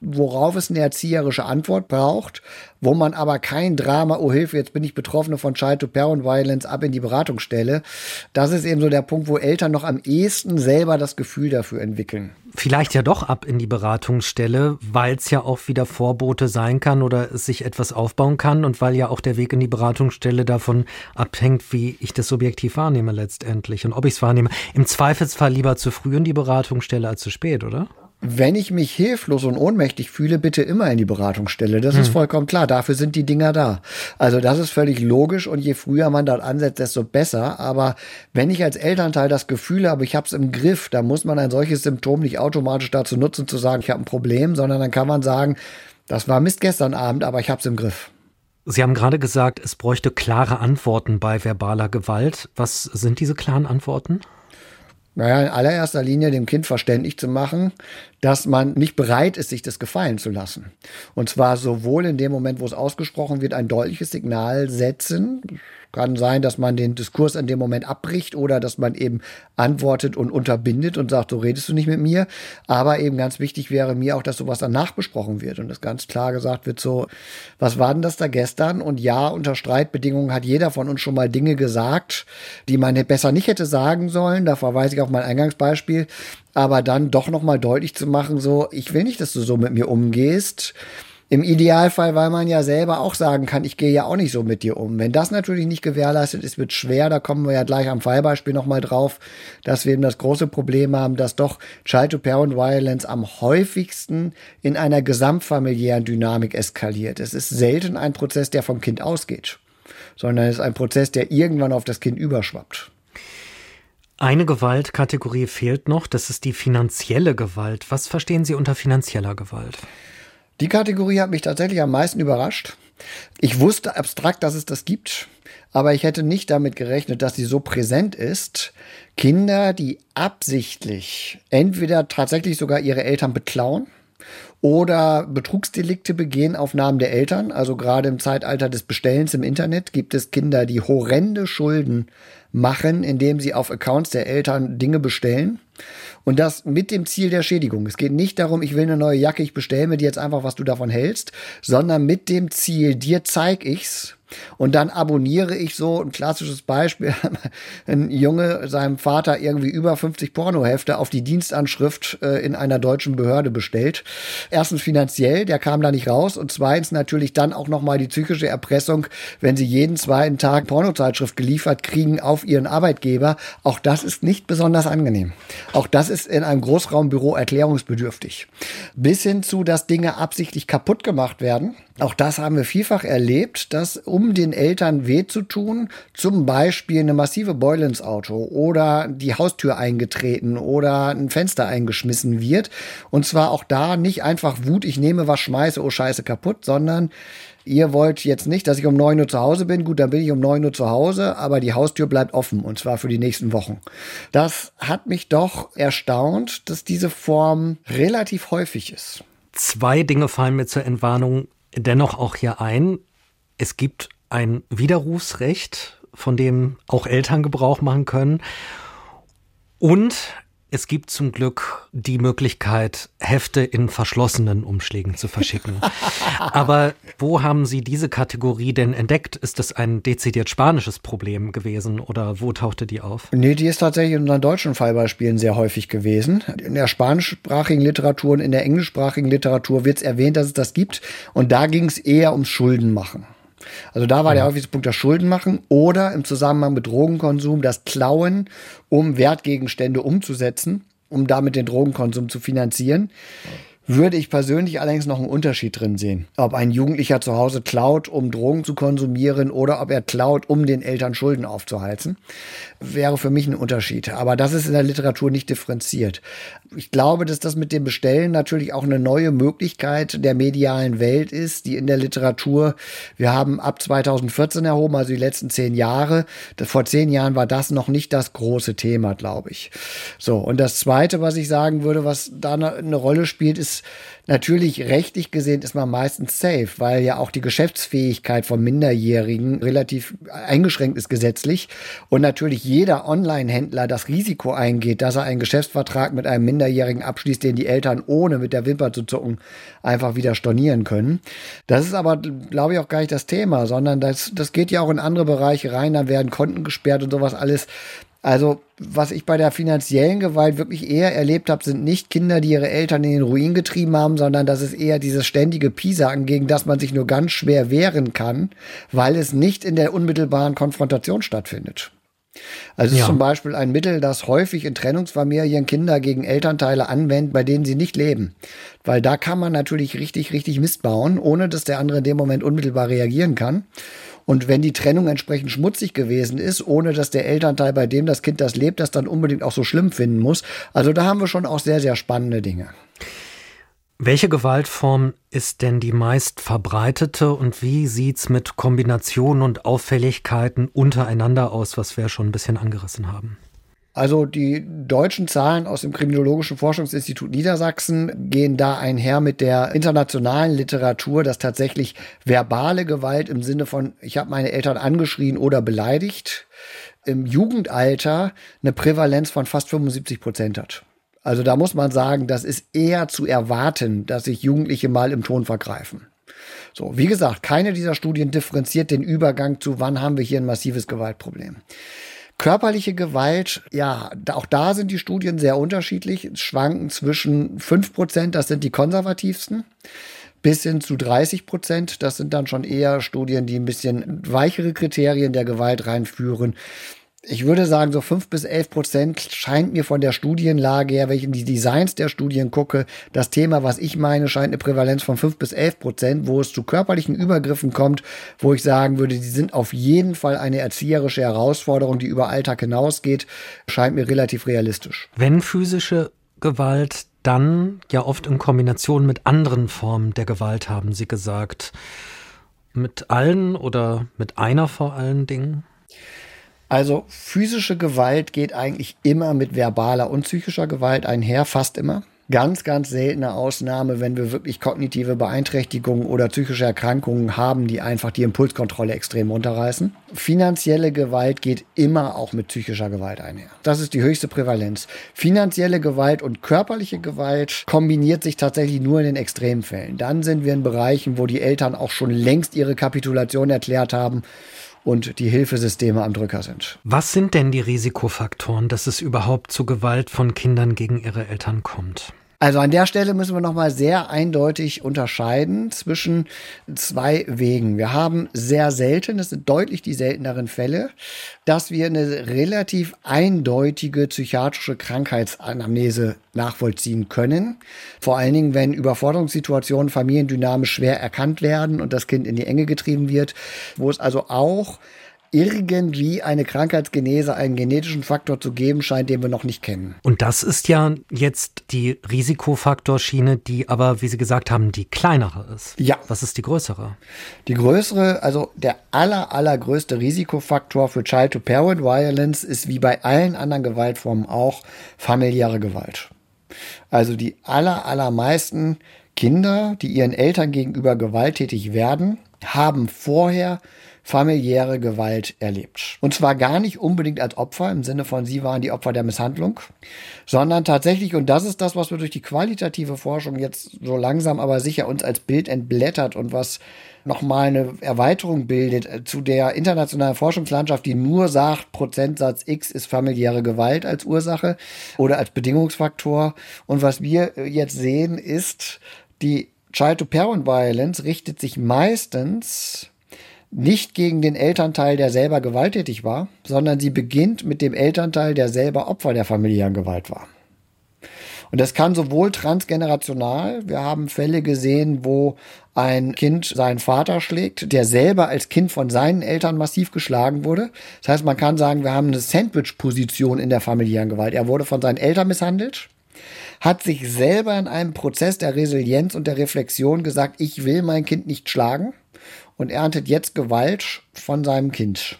worauf es eine erzieherische Antwort braucht, wo man aber kein Drama, oh Hilfe, jetzt bin ich Betroffene von Child-to-Parent-Violence, ab in die Beratungsstelle. Das ist eben so der Punkt, wo Eltern noch am ehesten selber das Gefühl dafür entwickeln. Vielleicht ja doch ab in die Beratungsstelle, weil es ja auch wieder Vorbote sein kann oder es sich etwas aufbauen kann und weil ja auch der Weg in die Beratungsstelle davon abhängt, wie ich das subjektiv wahrnehme letztendlich und ob ich es wahrnehme. Im Zweifelsfall lieber zu früh in die Beratungsstelle als zu spät, oder? Wenn ich mich hilflos und ohnmächtig fühle, bitte immer in die Beratungsstelle. Das ist vollkommen klar. Dafür sind die Dinger da. Also das ist völlig logisch und je früher man dort ansetzt, desto besser. Aber wenn ich als Elternteil das Gefühl habe, ich habe es im Griff, dann muss man ein solches Symptom nicht automatisch dazu nutzen, zu sagen, ich habe ein Problem, sondern dann kann man sagen, das war Mist gestern Abend, aber ich habe es im Griff. Sie haben gerade gesagt, es bräuchte klare Antworten bei verbaler Gewalt. Was sind diese klaren Antworten? Naja, in allererster Linie dem Kind verständlich zu machen, dass man nicht bereit ist, sich das gefallen zu lassen. Und zwar sowohl in dem Moment, wo es ausgesprochen wird, ein deutliches Signal setzen. Kann sein, dass man den Diskurs in dem Moment abbricht oder dass man eben antwortet und unterbindet und sagt, so redest du nicht mit mir. Aber eben ganz wichtig wäre mir auch, dass sowas danach besprochen wird und dass ganz klar gesagt wird, so, was war denn das da gestern? Und ja, unter Streitbedingungen hat jeder von uns schon mal Dinge gesagt, die man besser nicht hätte sagen sollen. Da verweise ich auf mein Eingangsbeispiel. Aber dann doch nochmal deutlich zu machen, so, ich will nicht, dass du so mit mir umgehst. Im Idealfall, weil man ja selber auch sagen kann, ich gehe ja auch nicht so mit dir um. Wenn das natürlich nicht gewährleistet ist, wird schwer. Da kommen wir ja gleich am Fallbeispiel nochmal drauf, dass wir eben das große Problem haben, dass doch Child-to-Parent-Violence am häufigsten in einer gesamtfamiliären Dynamik eskaliert. Es ist selten ein Prozess, der vom Kind ausgeht, sondern es ist ein Prozess, der irgendwann auf das Kind überschwappt. Eine Gewaltkategorie fehlt noch, das ist die finanzielle Gewalt. Was verstehen Sie unter finanzieller Gewalt? Die Kategorie hat mich tatsächlich am meisten überrascht. Ich wusste abstrakt, dass es das gibt, aber ich hätte nicht damit gerechnet, dass sie so präsent ist. Kinder, die absichtlich entweder tatsächlich sogar ihre Eltern beklauen oder Betrugsdelikte begehen auf Namen der Eltern. Also gerade im Zeitalter des Bestellens im Internet gibt es Kinder, die horrende Schulden machen, indem sie auf Accounts der Eltern Dinge bestellen. Und das mit dem Ziel der Schädigung. Es geht nicht darum, ich will eine neue Jacke, ich bestelle mir die jetzt einfach, was du davon hältst, sondern mit dem Ziel, dir zeig ich's. Und dann abonniere ich so ein klassisches Beispiel, ein Junge seinem Vater irgendwie über 50 Pornohefte auf die Dienstanschrift in einer deutschen Behörde bestellt. Erstens finanziell, der kam da nicht raus. Und zweitens natürlich dann auch nochmal die psychische Erpressung, wenn sie jeden zweiten Tag Pornozeitschrift geliefert kriegen auf ihren Arbeitgeber. Auch das ist nicht besonders angenehm. Auch das ist in einem Großraumbüro erklärungsbedürftig. Bis hin zu, dass Dinge absichtlich kaputt gemacht werden. Auch das haben wir vielfach erlebt, dass um den Eltern weh zu tun, zum Beispiel eine massive Beule ins Auto oder die Haustür eingetreten oder ein Fenster eingeschmissen wird. Und zwar auch da nicht einfach Wut, ich nehme was, schmeiße, oh Scheiße, kaputt, sondern ihr wollt jetzt nicht, dass ich um 9 Uhr zu Hause bin. Gut, dann bin ich um 9 Uhr zu Hause, aber die Haustür bleibt offen und zwar für die nächsten Wochen. Das hat mich doch erstaunt, dass diese Form relativ häufig ist. 2 Dinge fallen mir zur Entwarnung dennoch auch hier ein. Es gibt ein Widerrufsrecht, von dem auch Eltern Gebrauch machen können. Und es gibt zum Glück die Möglichkeit, Hefte in verschlossenen Umschlägen zu verschicken. Aber wo haben Sie diese Kategorie denn entdeckt? Ist das ein dezidiert spanisches Problem gewesen oder wo tauchte die auf? Nee, die ist tatsächlich in unseren deutschen Fallbeispielen sehr häufig gewesen. In der spanischsprachigen Literatur und in der englischsprachigen Literatur wird es erwähnt, dass es das gibt. Und da ging es eher ums Schuldenmachen. Also da war der häufigste Punkt das Schuldenmachen oder im Zusammenhang mit Drogenkonsum das Klauen, um Wertgegenstände umzusetzen, um damit den Drogenkonsum zu finanzieren. Würde ich persönlich allerdings noch einen Unterschied drin sehen. Ob ein Jugendlicher zu Hause klaut, um Drogen zu konsumieren oder ob er klaut, um den Eltern Schulden aufzuheizen, wäre für mich ein Unterschied. Aber das ist in der Literatur nicht differenziert. Ich glaube, dass das mit dem Bestellen natürlich auch eine neue Möglichkeit der medialen Welt ist, die in der Literatur, wir haben ab 2014 erhoben, also die letzten 10 Jahre. Vor 10 Jahren war das noch nicht das große Thema, glaube ich. So, und das Zweite, was ich sagen würde, was da eine Rolle spielt, ist ist natürlich rechtlich gesehen ist man meistens safe, weil ja auch die Geschäftsfähigkeit von Minderjährigen relativ eingeschränkt ist gesetzlich und natürlich jeder Online-Händler das Risiko eingeht, dass er einen Geschäftsvertrag mit einem Minderjährigen abschließt, den die Eltern ohne mit der Wimper zu zucken einfach wieder stornieren können. Das ist aber, glaube ich, auch gar nicht das Thema, sondern das geht ja auch in andere Bereiche rein, dann werden Konten gesperrt und sowas alles. Also, was ich bei der finanziellen Gewalt wirklich eher erlebt habe, sind nicht Kinder, die ihre Eltern in den Ruin getrieben haben, sondern das ist eher dieses ständige Piesacken, gegen das man sich nur ganz schwer wehren kann, weil es nicht in der unmittelbaren Konfrontation stattfindet. Also es ist zum Beispiel ein Mittel, das häufig in Trennungsfamilien Kinder gegen Elternteile anwenden, bei denen sie nicht leben. Weil da kann man natürlich richtig Mist bauen, ohne dass der andere in dem Moment unmittelbar reagieren kann. Und wenn die Trennung entsprechend schmutzig gewesen ist, ohne dass der Elternteil, bei dem das Kind das lebt, das dann unbedingt auch so schlimm finden muss. Also da haben wir schon auch sehr, sehr spannende Dinge. Welche Gewaltform ist denn die meist verbreitete und wie sieht's mit Kombinationen und Auffälligkeiten untereinander aus, was wir schon ein bisschen angerissen haben? Also die deutschen Zahlen aus dem Kriminologischen Forschungsinstitut Niedersachsen gehen da einher mit der internationalen Literatur, dass tatsächlich verbale Gewalt im Sinne von, ich habe meine Eltern angeschrien oder beleidigt, im Jugendalter eine Prävalenz von fast 75% hat. Also da muss man sagen, das ist eher zu erwarten, dass sich Jugendliche mal im Ton vergreifen. So, wie gesagt, keine dieser Studien differenziert den Übergang zu, wann haben wir hier ein massives Gewaltproblem. Körperliche Gewalt, ja, auch da sind die Studien sehr unterschiedlich. Es schwanken zwischen 5%, das sind die konservativsten, bis hin zu 30%. Das sind dann schon eher Studien, die ein bisschen weichere Kriterien der Gewalt reinführen. Ich würde sagen, so 5-11% scheint mir von der Studienlage her, wenn ich in die Designs der Studien gucke, das Thema, was ich meine, scheint eine Prävalenz von 5-11%, wo es zu körperlichen Übergriffen kommt, wo ich sagen würde, die sind auf jeden Fall eine erzieherische Herausforderung, die über Alltag hinausgeht, scheint mir relativ realistisch. Wenn physische Gewalt, dann ja oft in Kombination mit anderen Formen der Gewalt, haben Sie gesagt. Mit allen oder mit einer vor allen Dingen? Also physische Gewalt geht eigentlich immer mit verbaler und psychischer Gewalt einher, fast immer. Ganz seltene Ausnahme, wenn wir wirklich kognitive Beeinträchtigungen oder psychische Erkrankungen haben, die einfach die Impulskontrolle extrem runterreißen. Finanzielle Gewalt geht immer auch mit psychischer Gewalt einher. Das ist die höchste Prävalenz. Finanzielle Gewalt und körperliche Gewalt kombiniert sich tatsächlich nur in den Extremfällen. Dann sind wir in Bereichen, wo die Eltern auch schon längst ihre Kapitulation erklärt haben und die Hilfesysteme am Drücker sind. Was sind denn die Risikofaktoren, dass es überhaupt zu Gewalt von Kindern gegen ihre Eltern kommt? Also an der Stelle müssen wir nochmal sehr eindeutig unterscheiden zwischen zwei Wegen. Wir haben sehr selten, das sind deutlich die selteneren Fälle, dass wir eine relativ eindeutige psychiatrische Krankheitsanamnese nachvollziehen können. Vor allen Dingen, wenn Überforderungssituationen familiendynamisch schwer erkannt werden und das Kind in die Enge getrieben wird, wo es also auch irgendwie eine Krankheitsgenese, einen genetischen Faktor zu geben scheint, den wir noch nicht kennen. Und das ist ja jetzt die Risikofaktorschiene, die aber, wie Sie gesagt haben, die kleinere ist. Ja. Was ist die größere? Die größere, also der allergrößte Risikofaktor für Child-to-Parent-Violence ist wie bei allen anderen Gewaltformen auch familiäre Gewalt. Also die allermeisten Kinder, die ihren Eltern gegenüber gewalttätig werden, haben vorher familiäre Gewalt erlebt. Und zwar gar nicht unbedingt als Opfer, im Sinne von, sie waren die Opfer der Misshandlung, sondern tatsächlich, und das ist das, was wir durch die qualitative Forschung jetzt so langsam aber sicher uns als Bild entblättert und was nochmal eine Erweiterung bildet zu der internationalen Forschungslandschaft, die nur sagt, Prozentsatz X ist familiäre Gewalt als Ursache oder als Bedingungsfaktor. Und was wir jetzt sehen, ist, die Child-to-Parent-Violence richtet sich meistens nicht gegen den Elternteil, der selber gewalttätig war, sondern sie beginnt mit dem Elternteil, der selber Opfer der familiären Gewalt war. Und das kann sowohl transgenerational, wir haben Fälle gesehen, wo ein Kind seinen Vater schlägt, der selber als Kind von seinen Eltern massiv geschlagen wurde. Das heißt, man kann sagen, wir haben eine Sandwich-Position in der familiären Gewalt. Er wurde von seinen Eltern misshandelt, hat sich selber in einem Prozess der Resilienz und der Reflexion gesagt, ich will mein Kind nicht schlagen, und erntet jetzt Gewalt von seinem Kind.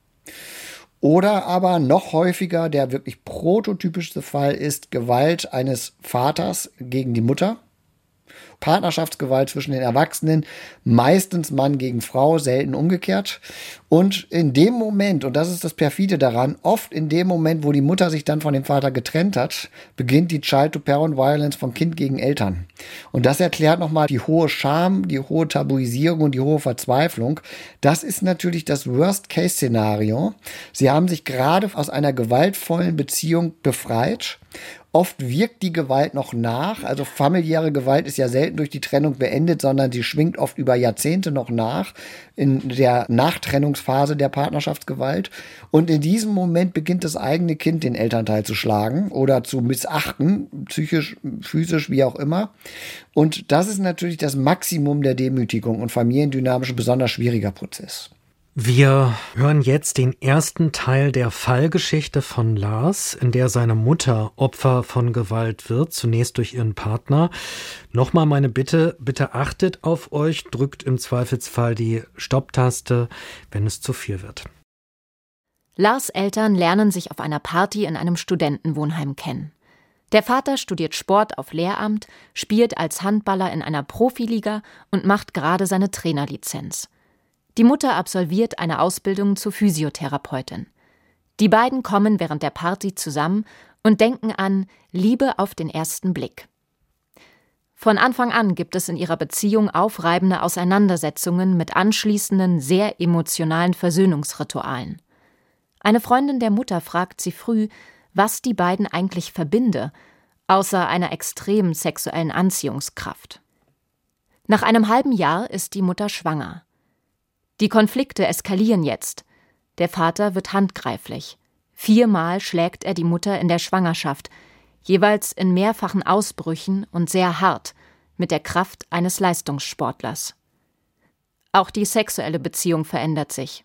Oder aber noch häufiger, der wirklich prototypischste Fall ist Gewalt eines Vaters gegen die Mutter, Partnerschaftsgewalt zwischen den Erwachsenen, meistens Mann gegen Frau, selten umgekehrt. Und in dem Moment, und das ist das Perfide daran, oft in dem Moment, wo die Mutter sich dann von dem Vater getrennt hat, beginnt die Child-to-Parent-Violence von Kind gegen Eltern. Und das erklärt nochmal die hohe Scham, die hohe Tabuisierung und die hohe Verzweiflung. Das ist natürlich das Worst-Case-Szenario. Sie haben sich gerade aus einer gewaltvollen Beziehung befreit. Oft wirkt die Gewalt noch nach. Also familiäre Gewalt ist ja selten durch die Trennung beendet, sondern sie schwingt oft über Jahrzehnte noch nach in der Nachtrennungsphase der Partnerschaftsgewalt. Und in diesem Moment beginnt das eigene Kind den Elternteil zu schlagen oder zu missachten, psychisch, physisch, wie auch immer. Und das ist natürlich das Maximum der Demütigung und familiendynamisch ein besonders schwieriger Prozess. Wir hören jetzt den ersten Teil der Fallgeschichte von Lars, in der seine Mutter Opfer von Gewalt wird, zunächst durch ihren Partner. Nochmal meine Bitte, bitte achtet auf euch, drückt im Zweifelsfall die Stopptaste, wenn es zu viel wird. Lars' Eltern lernen sich auf einer Party in einem Studentenwohnheim kennen. Der Vater studiert Sport auf Lehramt, spielt als Handballer in einer Profiliga und macht gerade seine Trainerlizenz. Die Mutter absolviert eine Ausbildung zur Physiotherapeutin. Die beiden kommen während der Party zusammen und denken an Liebe auf den ersten Blick. Von Anfang an gibt es in ihrer Beziehung aufreibende Auseinandersetzungen mit anschließenden, sehr emotionalen Versöhnungsritualen. Eine Freundin der Mutter fragt sie früh, was die beiden eigentlich verbinde, außer einer extremen sexuellen Anziehungskraft. Nach einem halben Jahr ist die Mutter schwanger. Die Konflikte eskalieren jetzt. Der Vater wird handgreiflich. 4-mal schlägt er die Mutter in der Schwangerschaft, jeweils in mehrfachen Ausbrüchen und sehr hart, mit der Kraft eines Leistungssportlers. Auch die sexuelle Beziehung verändert sich.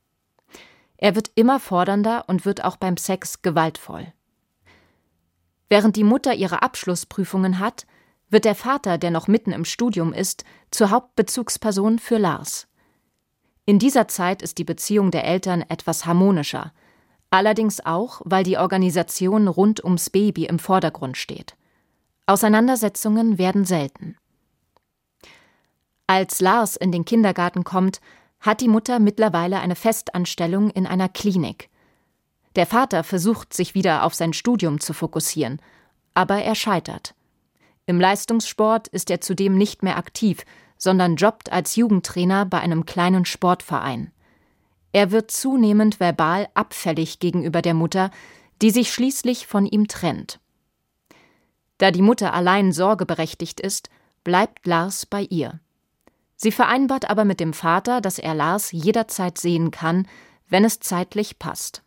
Er wird immer fordernder und wird auch beim Sex gewaltvoll. Während die Mutter ihre Abschlussprüfungen hat, wird der Vater, der noch mitten im Studium ist, zur Hauptbezugsperson für Lars. In dieser Zeit ist die Beziehung der Eltern etwas harmonischer, allerdings auch, weil die Organisation rund ums Baby im Vordergrund steht. Auseinandersetzungen werden selten. Als Lars in den Kindergarten kommt, hat die Mutter mittlerweile eine Festanstellung in einer Klinik. Der Vater versucht, sich wieder auf sein Studium zu fokussieren, aber er scheitert. Im Leistungssport ist er zudem nicht mehr aktiv, sondern jobbt als Jugendtrainer bei einem kleinen Sportverein. Er wird zunehmend verbal abfällig gegenüber der Mutter, die sich schließlich von ihm trennt. Da die Mutter allein sorgeberechtigt ist, bleibt Lars bei ihr. Sie vereinbart aber mit dem Vater, dass er Lars jederzeit sehen kann, wenn es zeitlich passt.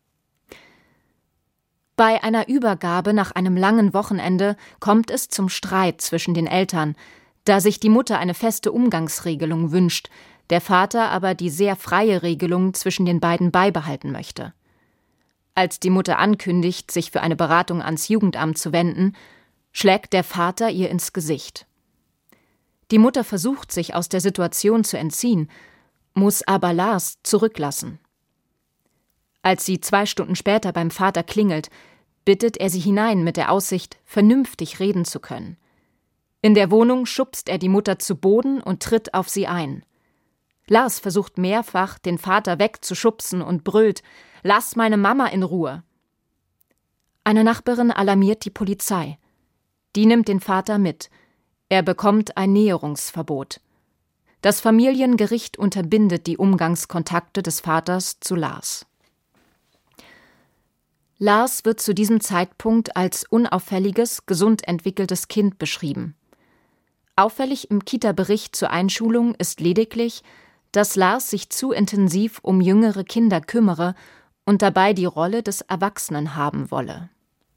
Bei einer Übergabe nach einem langen Wochenende kommt es zum Streit zwischen den Eltern, da sich die Mutter eine feste Umgangsregelung wünscht, der Vater aber die sehr freie Regelung zwischen den beiden beibehalten möchte. Als die Mutter ankündigt, sich für eine Beratung ans Jugendamt zu wenden, schlägt der Vater ihr ins Gesicht. Die Mutter versucht, sich aus der Situation zu entziehen, muss aber Lars zurücklassen. Als sie 2 Stunden später beim Vater klingelt, bittet er sie hinein mit der Aussicht, vernünftig reden zu können. In der Wohnung schubst er die Mutter zu Boden und tritt auf sie ein. Lars versucht mehrfach, den Vater wegzuschubsen und brüllt: »Lass meine Mama in Ruhe!« Eine Nachbarin alarmiert die Polizei. Die nimmt den Vater mit. Er bekommt ein Näherungsverbot. Das Familiengericht unterbindet die Umgangskontakte des Vaters zu Lars. Lars wird zu diesem Zeitpunkt als unauffälliges, gesund entwickeltes Kind beschrieben. Auffällig im Kita-Bericht zur Einschulung ist lediglich, dass Lars sich zu intensiv um jüngere Kinder kümmere und dabei die Rolle des Erwachsenen haben wolle.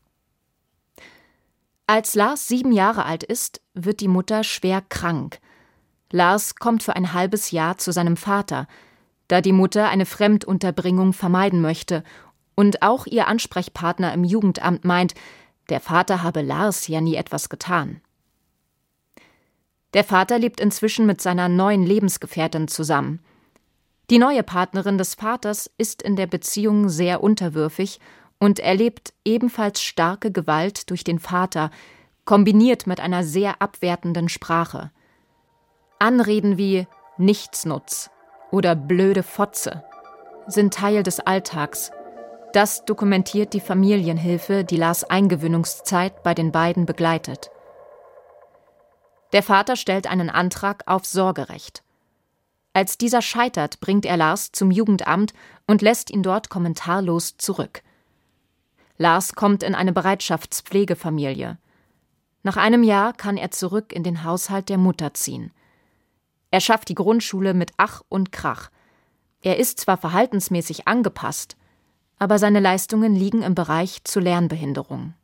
Als Lars 7 Jahre alt ist, wird die Mutter schwer krank. Lars kommt für ein halbes Jahr zu seinem Vater, da die Mutter eine Fremdunterbringung vermeiden möchte und auch ihr Ansprechpartner im Jugendamt meint, der Vater habe Lars ja nie etwas getan. Der Vater lebt inzwischen mit seiner neuen Lebensgefährtin zusammen. Die neue Partnerin des Vaters ist in der Beziehung sehr unterwürfig und erlebt ebenfalls starke Gewalt durch den Vater, kombiniert mit einer sehr abwertenden Sprache. Anreden wie Nichtsnutz oder blöde Fotze sind Teil des Alltags. Das dokumentiert die Familienhilfe, die Lars' Eingewöhnungszeit bei den beiden begleitet. Der Vater stellt einen Antrag auf Sorgerecht. Als dieser scheitert, bringt er Lars zum Jugendamt und lässt ihn dort kommentarlos zurück. Lars kommt in eine Bereitschaftspflegefamilie. Nach einem Jahr kann er zurück in den Haushalt der Mutter ziehen. Er schafft die Grundschule mit Ach und Krach. Er ist zwar verhaltensmäßig angepasst, aber seine Leistungen liegen im Bereich zu Lernbehinderung.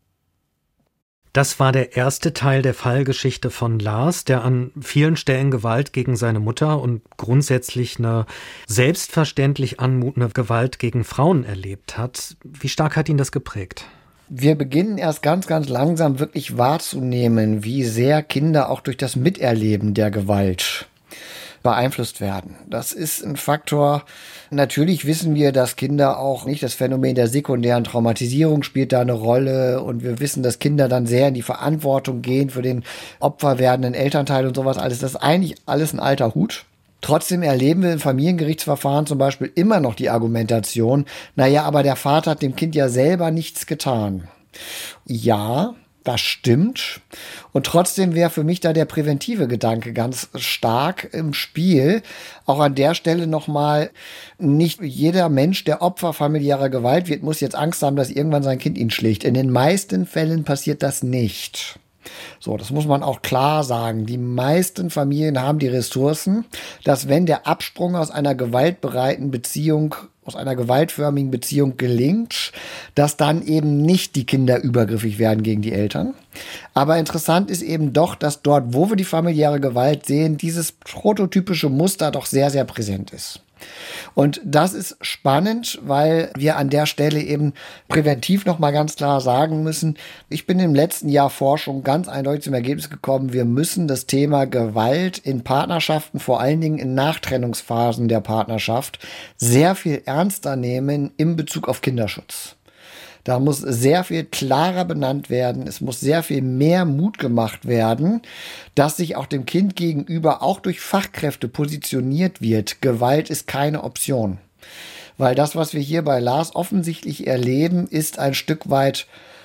Das war der erste Teil der Fallgeschichte von Lars, der an vielen Stellen Gewalt gegen seine Mutter und grundsätzlich eine selbstverständlich anmutende Gewalt gegen Frauen erlebt hat. Wie stark hat ihn das geprägt? Wir beginnen erst ganz, ganz langsam wirklich wahrzunehmen, wie sehr Kinder auch durch das Miterleben der Gewalt beeinflusst werden. Das ist ein Faktor. Natürlich wissen wir, dass Kinder auch nicht, das Phänomen der sekundären Traumatisierung spielt da eine Rolle, und wir wissen, dass Kinder dann sehr in die Verantwortung gehen für den Opfer werdenden Elternteil und sowas alles. Das ist eigentlich alles ein alter Hut. Trotzdem erleben wir in Familiengerichtsverfahren zum Beispiel immer noch die Argumentation, naja, aber der Vater hat dem Kind ja selber nichts getan. Ja, das stimmt. Und trotzdem wäre für mich da der präventive Gedanke ganz stark im Spiel. Auch an der Stelle nochmal, nicht jeder Mensch, der Opfer familiärer Gewalt wird, muss jetzt Angst haben, dass irgendwann sein Kind ihn schlägt. In den meisten Fällen passiert das nicht. So, das muss man auch klar sagen. Die meisten Familien haben die Ressourcen, dass wenn der Absprung aus einer gewaltbereiten Beziehung, aus einer gewaltförmigen Beziehung gelingt, dass dann eben nicht die Kinder übergriffig werden gegen die Eltern. Aber interessant ist eben doch, dass dort, wo wir die familiäre Gewalt sehen, dieses prototypische Muster doch sehr, sehr präsent ist. Und das ist spannend, weil wir an der Stelle eben präventiv nochmal ganz klar sagen müssen, ich bin im letzten Jahr Forschung ganz eindeutig zum Ergebnis gekommen, wir müssen das Thema Gewalt in Partnerschaften, vor allen Dingen in Nachtrennungsphasen der Partnerschaft, sehr viel ernster nehmen in Bezug auf Kinderschutz. Da muss sehr viel klarer benannt werden. Es muss sehr viel mehr Mut gemacht werden, dass sich auch dem Kind gegenüber auch durch Fachkräfte positioniert wird. Gewalt ist keine Option. Weil das, was wir hier bei Lars offensichtlich erleben, ist ein Stück weit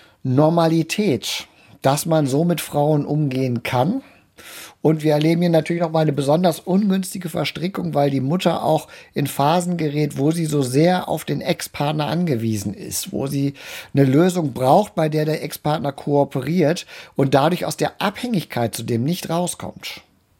Normalität, dass man so mit Frauen umgehen kann. Und wir erleben hier natürlich noch mal eine besonders ungünstige Verstrickung, weil die Mutter auch in Phasen gerät, wo sie so sehr auf den Ex-Partner angewiesen ist, wo sie eine Lösung braucht, bei der Ex-Partner kooperiert und dadurch aus der Abhängigkeit zu dem nicht rauskommt.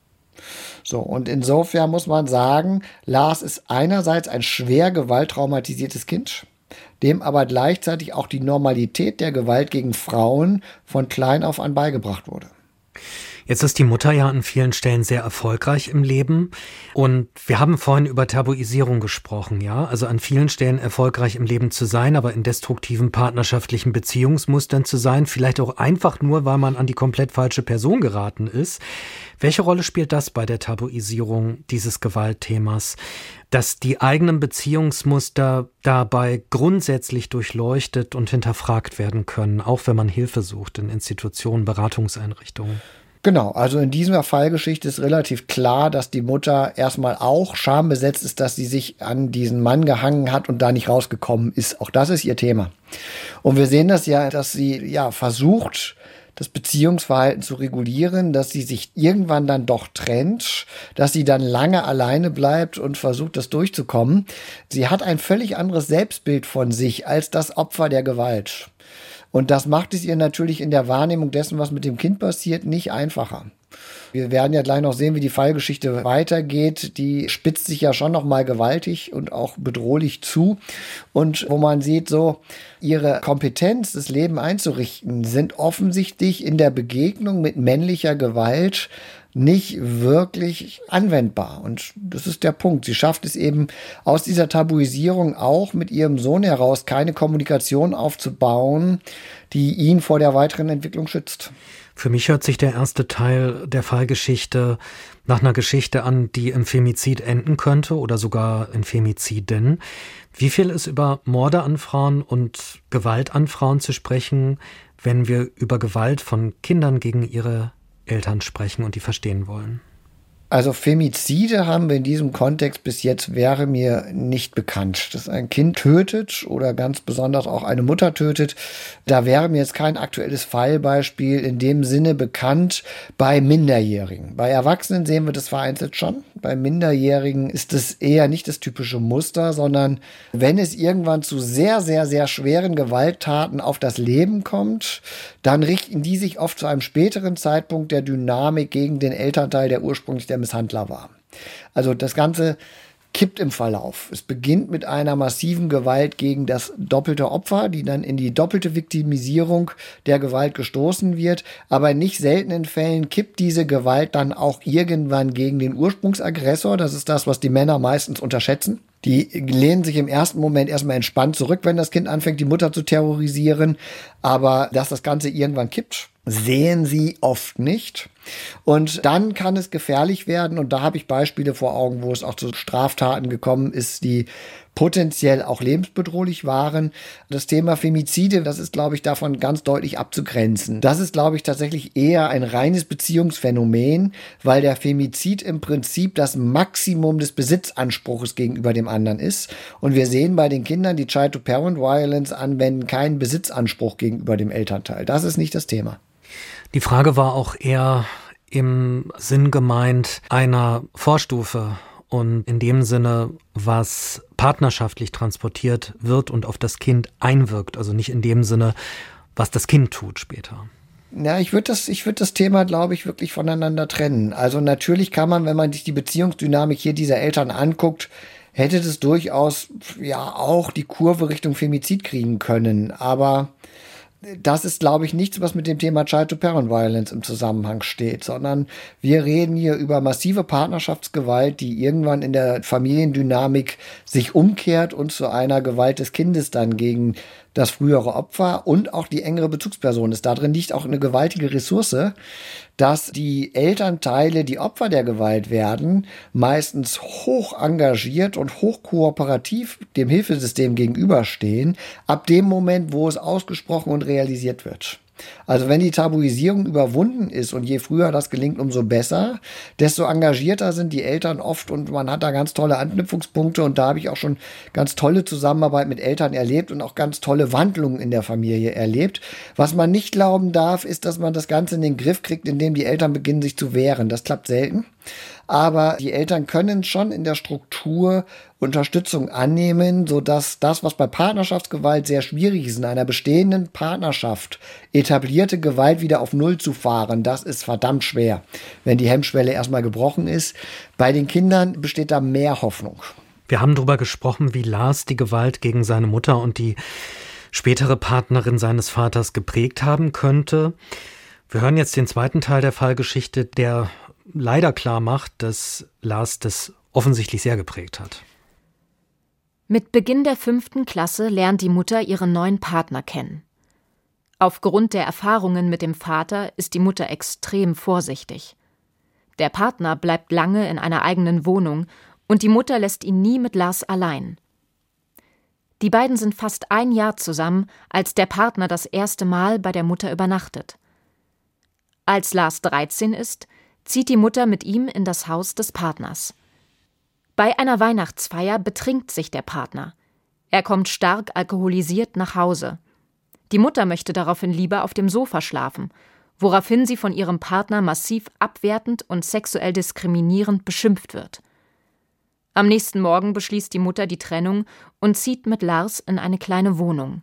So, und insofern muss man sagen, Lars ist einerseits ein schwer gewalttraumatisiertes Kind, dem aber gleichzeitig auch die Normalität der Gewalt gegen Frauen von klein auf an beigebracht wurde. Jetzt ist die Mutter ja an vielen Stellen sehr erfolgreich im Leben, und wir haben vorhin über Tabuisierung gesprochen, ja, also an vielen Stellen erfolgreich im Leben zu sein, aber in destruktiven partnerschaftlichen Beziehungsmustern zu sein, vielleicht auch einfach nur, weil man an die komplett falsche Person geraten ist. Welche Rolle spielt das bei der Tabuisierung dieses Gewaltthemas, dass die eigenen Beziehungsmuster dabei grundsätzlich durchleuchtet und hinterfragt werden können, auch wenn man Hilfe sucht in Institutionen, Beratungseinrichtungen? Genau, also in dieser Fallgeschichte ist relativ klar, dass die Mutter erstmal auch schambesetzt ist, dass sie sich an diesen Mann gehangen hat und da nicht rausgekommen ist. Auch das ist ihr Thema. Und wir sehen das ja, dass sie versucht, das Beziehungsverhalten zu regulieren, dass sie sich irgendwann dann doch trennt, dass sie dann lange alleine bleibt und versucht, das durchzukommen. Sie hat ein völlig anderes Selbstbild von sich als das Opfer der Gewalt. Und das macht es ihr natürlich in der Wahrnehmung dessen, was mit dem Kind passiert, nicht einfacher. Wir werden ja gleich noch sehen, wie die Fallgeschichte weitergeht. Die spitzt sich ja schon noch mal gewaltig und auch bedrohlich zu. Und wo man sieht, so ihre Kompetenz, das Leben einzurichten, sind offensichtlich in der Begegnung mit männlicher Gewalt nicht wirklich anwendbar. Und das ist der Punkt. Sie schafft es eben aus dieser Tabuisierung auch mit ihrem Sohn heraus keine Kommunikation aufzubauen, die ihn vor der weiteren Entwicklung schützt. Für mich hört sich der erste Teil der Fallgeschichte nach einer Geschichte an, die im Femizid enden könnte oder sogar in Femiziden. Wie viel ist über Morde an Frauen und Gewalt an Frauen zu sprechen, wenn wir über Gewalt von Kindern gegen ihre Eltern sprechen und die verstehen wollen? Also Femizide haben wir in diesem Kontext bis jetzt, wäre mir nicht bekannt. Dass ein Kind tötet oder ganz besonders auch eine Mutter tötet, da wäre mir jetzt kein aktuelles Fallbeispiel in dem Sinne bekannt bei Minderjährigen. Bei Erwachsenen sehen wir das vereinzelt schon. Bei Minderjährigen ist es eher nicht das typische Muster, sondern wenn es irgendwann zu sehr, sehr, sehr schweren Gewalttaten auf das Leben kommt, dann richten die sich oft zu einem späteren Zeitpunkt der Dynamik gegen den Elternteil, der ursprünglich der Misshandler war. Also das Ganze kippt im Verlauf. Es beginnt mit einer massiven Gewalt gegen das doppelte Opfer, die dann in die doppelte Viktimisierung der Gewalt gestoßen wird. Aber in nicht seltenen Fällen kippt diese Gewalt dann auch irgendwann gegen den Ursprungsaggressor. Das ist das, was die Männer meistens unterschätzen. Die lehnen sich im ersten Moment erstmal entspannt zurück, wenn das Kind anfängt, die Mutter zu terrorisieren. Aber dass das Ganze irgendwann kippt, sehen sie oft nicht. Und dann kann es gefährlich werden. Und da habe ich Beispiele vor Augen, wo es auch zu Straftaten gekommen ist, die potenziell auch lebensbedrohlich waren. Das Thema Femizide, das ist, glaube ich, davon ganz deutlich abzugrenzen. Das ist, glaube ich, tatsächlich eher ein reines Beziehungsphänomen, weil der Femizid im Prinzip das Maximum des Besitzanspruches gegenüber dem anderen ist. Und wir sehen bei den Kindern, die Child-to-Parent-Violence anwenden, keinen Besitzanspruch gegenüber dem Elternteil. Das ist nicht das Thema. Die Frage war auch eher im Sinn gemeint einer Vorstufe und in dem Sinne, was partnerschaftlich transportiert wird und auf das Kind einwirkt. Also nicht in dem Sinne, was das Kind tut später. Ja, ich würde das Thema, glaube ich, wirklich voneinander trennen. Also natürlich kann man, wenn man sich die Beziehungsdynamik hier dieser Eltern anguckt, hätte das durchaus ja auch die Kurve Richtung Femizid kriegen können. Aber das ist, glaube ich, nichts, was mit dem Thema Child-to-Parent-Violence im Zusammenhang steht, sondern wir reden hier über massive Partnerschaftsgewalt, die irgendwann in der Familiendynamik sich umkehrt und zu einer Gewalt des Kindes dann gegen das frühere Opfer und auch die engere Bezugsperson ist. Darin liegt auch eine gewaltige Ressource, dass die Elternteile, die Opfer der Gewalt werden, meistens hoch engagiert und hoch kooperativ dem Hilfesystem gegenüberstehen, ab dem Moment, wo es ausgesprochen und realisiert wird. Also wenn die Tabuisierung überwunden ist und je früher das gelingt, umso besser, desto engagierter sind die Eltern oft und man hat da ganz tolle Anknüpfungspunkte und da habe ich auch schon ganz tolle Zusammenarbeit mit Eltern erlebt und auch ganz tolle Wandlungen in der Familie erlebt. Was man nicht glauben darf, ist, dass man das Ganze in den Griff kriegt, indem die Eltern beginnen, sich zu wehren. Das klappt selten. Aber die Eltern können schon in der Struktur Unterstützung annehmen, sodass das, was bei Partnerschaftsgewalt sehr schwierig ist, in einer bestehenden Partnerschaft etablierte Gewalt wieder auf Null zu fahren, das ist verdammt schwer, wenn die Hemmschwelle erstmal gebrochen ist. Bei den Kindern besteht da mehr Hoffnung. Wir haben darüber gesprochen, wie Lars die Gewalt gegen seine Mutter und die spätere Partnerin seines Vaters geprägt haben könnte. Wir hören jetzt den zweiten Teil der Fallgeschichte, der leider klar macht, dass Lars das offensichtlich sehr geprägt hat. Mit Beginn der 5. Klasse lernt die Mutter ihren neuen Partner kennen. Aufgrund der Erfahrungen mit dem Vater ist die Mutter extrem vorsichtig. Der Partner bleibt lange in einer eigenen Wohnung und die Mutter lässt ihn nie mit Lars allein. Die beiden sind fast ein Jahr zusammen, als der Partner das erste Mal bei der Mutter übernachtet. Als Lars 13 ist, zieht die Mutter mit ihm in das Haus des Partners. Bei einer Weihnachtsfeier betrinkt sich der Partner. Er kommt stark alkoholisiert nach Hause. Die Mutter möchte daraufhin lieber auf dem Sofa schlafen, woraufhin sie von ihrem Partner massiv abwertend und sexuell diskriminierend beschimpft wird. Am nächsten Morgen beschließt die Mutter die Trennung und zieht mit Lars in eine kleine Wohnung.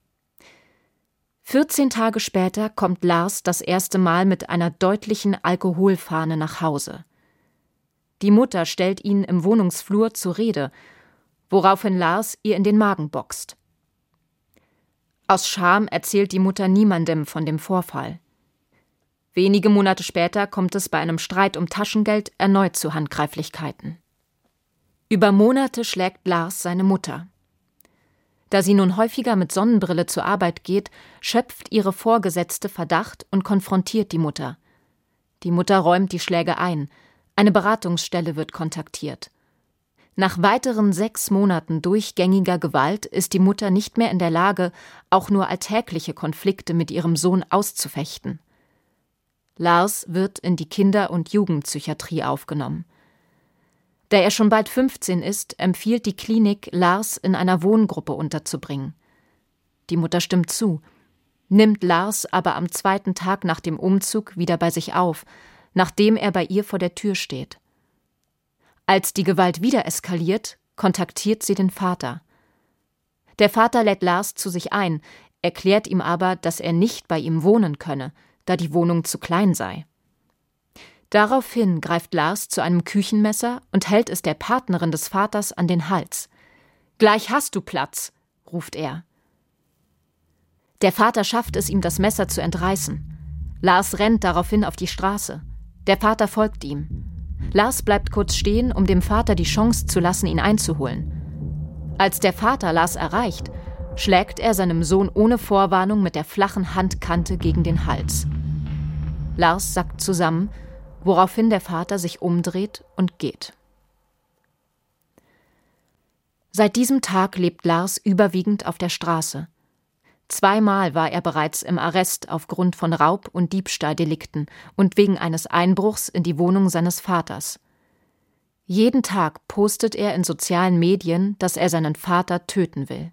14 Tage später kommt Lars das erste Mal mit einer deutlichen Alkoholfahne nach Hause. Die Mutter stellt ihn im Wohnungsflur zur Rede, woraufhin Lars ihr in den Magen boxt. Aus Scham erzählt die Mutter niemandem von dem Vorfall. Wenige Monate später kommt es bei einem Streit um Taschengeld erneut zu Handgreiflichkeiten. Über Monate schlägt Lars seine Mutter. Da sie nun häufiger mit Sonnenbrille zur Arbeit geht, schöpft ihre Vorgesetzte Verdacht und konfrontiert die Mutter. Die Mutter räumt die Schläge ein. Eine Beratungsstelle wird kontaktiert. Nach weiteren 6 Monaten durchgängiger Gewalt ist die Mutter nicht mehr in der Lage, auch nur alltägliche Konflikte mit ihrem Sohn auszufechten. Lars wird in die Kinder- und Jugendpsychiatrie aufgenommen. Da er schon bald 15 ist, empfiehlt die Klinik, Lars in einer Wohngruppe unterzubringen. Die Mutter stimmt zu, nimmt Lars aber am 2. Tag nach dem Umzug wieder bei sich auf, nachdem er bei ihr vor der Tür steht. Als die Gewalt wieder eskaliert, kontaktiert sie den Vater. Der Vater lädt Lars zu sich ein, erklärt ihm aber, dass er nicht bei ihm wohnen könne, da die Wohnung zu klein sei. Daraufhin greift Lars zu einem Küchenmesser und hält es der Partnerin des Vaters an den Hals. »Gleich hast du Platz«, ruft er. Der Vater schafft es, ihm das Messer zu entreißen. Lars rennt daraufhin auf die Straße. Der Vater folgt ihm. Lars bleibt kurz stehen, um dem Vater die Chance zu lassen, ihn einzuholen. Als der Vater Lars erreicht, schlägt er seinem Sohn ohne Vorwarnung mit der flachen Handkante gegen den Hals. Lars sackt zusammen, woraufhin der Vater sich umdreht und geht. Seit diesem Tag lebt Lars überwiegend auf der Straße. 2-mal war er bereits im Arrest aufgrund von Raub- und Diebstahldelikten und wegen eines Einbruchs in die Wohnung seines Vaters. Jeden Tag postet er in sozialen Medien, dass er seinen Vater töten will.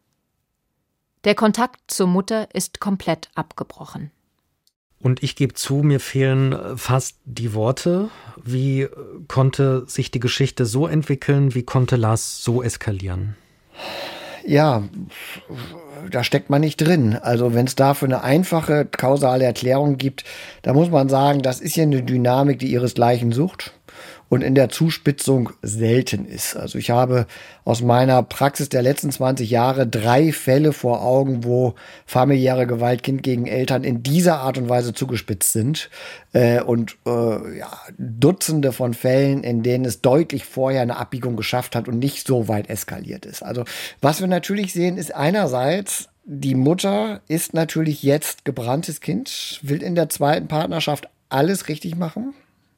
Der Kontakt zur Mutter ist komplett abgebrochen. Und ich gebe zu, mir fehlen fast die Worte. Wie konnte sich die Geschichte so entwickeln? Wie konnte Lars so eskalieren? Ja, da steckt man nicht drin. Also wenn es dafür eine einfache kausale Erklärung gibt, da muss man sagen, das ist ja eine Dynamik, die ihresgleichen sucht und in der Zuspitzung selten ist. Also ich habe aus meiner Praxis der letzten 20 Jahre 3 Fälle vor Augen, wo familiäre Gewalt Kind gegen Eltern in dieser Art und Weise zugespitzt sind und Dutzende von Fällen, in denen es deutlich vorher eine Abbiegung geschafft hat und nicht so weit eskaliert ist. Also was wir natürlich sehen, ist einerseits, die Mutter ist natürlich jetzt gebranntes Kind, will in der zweiten Partnerschaft alles richtig machen.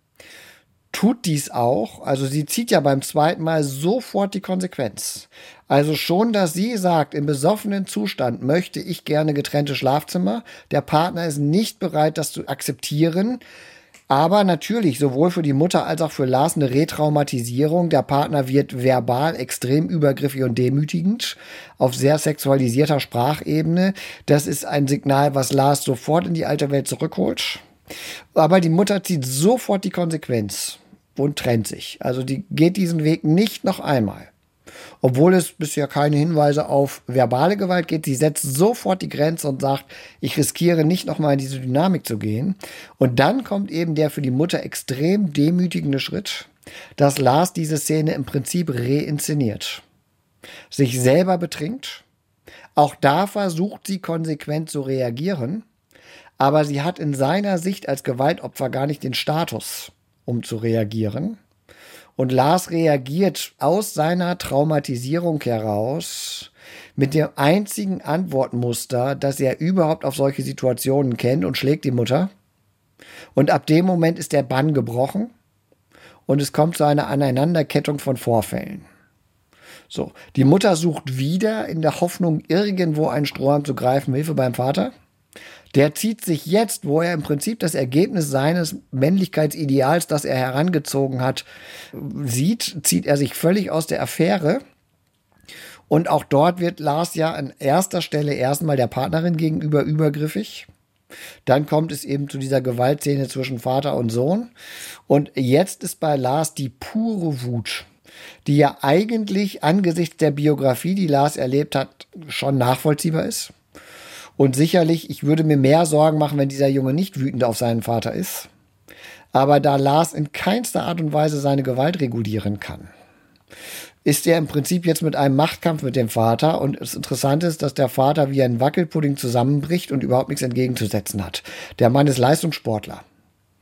Tut dies auch, also sie zieht ja beim 2. Mal sofort die Konsequenz. Also schon, dass sie sagt, im besoffenen Zustand möchte ich gerne getrennte Schlafzimmer. Der Partner ist nicht bereit, das zu akzeptieren. Aber natürlich, sowohl für die Mutter als auch für Lars eine Retraumatisierung. Der Partner wird verbal extrem übergriffig und demütigend auf sehr sexualisierter Sprachebene. Das ist ein Signal, was Lars sofort in die alte Welt zurückholt. Aber die Mutter zieht sofort die Konsequenz und trennt sich. Also die geht diesen Weg nicht noch einmal. Obwohl es bisher keine Hinweise auf verbale Gewalt gibt. Sie setzt sofort die Grenze und sagt, ich riskiere nicht noch mal in diese Dynamik zu gehen. Und dann kommt eben der für die Mutter extrem demütigende Schritt, dass Lars diese Szene im Prinzip reinszeniert. Sich selber betrinkt. Auch da versucht sie konsequent zu reagieren. Aber sie hat in seiner Sicht als Gewaltopfer gar nicht den Status, um zu reagieren. Und Lars reagiert aus seiner Traumatisierung heraus mit dem einzigen Antwortmuster, das er überhaupt auf solche Situationen kennt, und schlägt die Mutter. Und ab dem Moment ist der Bann gebrochen und es kommt zu einer Aneinanderkettung von Vorfällen. So, die Mutter sucht wieder in der Hoffnung, irgendwo einen Strohhalm zu greifen, Hilfe beim Vater. Der zieht sich jetzt, wo er im Prinzip das Ergebnis seines Männlichkeitsideals, das er herangezogen hat, sieht, zieht er sich völlig aus der Affäre. Und auch dort wird Lars ja an erster Stelle erstmal der Partnerin gegenüber übergriffig. Dann kommt es eben zu dieser Gewaltszene zwischen Vater und Sohn. Und jetzt ist bei Lars die pure Wut, die ja eigentlich angesichts der Biografie, die Lars erlebt hat, schon nachvollziehbar ist. Und sicherlich, ich würde mir mehr Sorgen machen, wenn dieser Junge nicht wütend auf seinen Vater ist. Aber da Lars in keinster Art und Weise seine Gewalt regulieren kann, ist er im Prinzip jetzt mit einem Machtkampf mit dem Vater. Und das Interessante ist, dass der Vater wie ein Wackelpudding zusammenbricht und überhaupt nichts entgegenzusetzen hat. Der Mann ist Leistungssportler.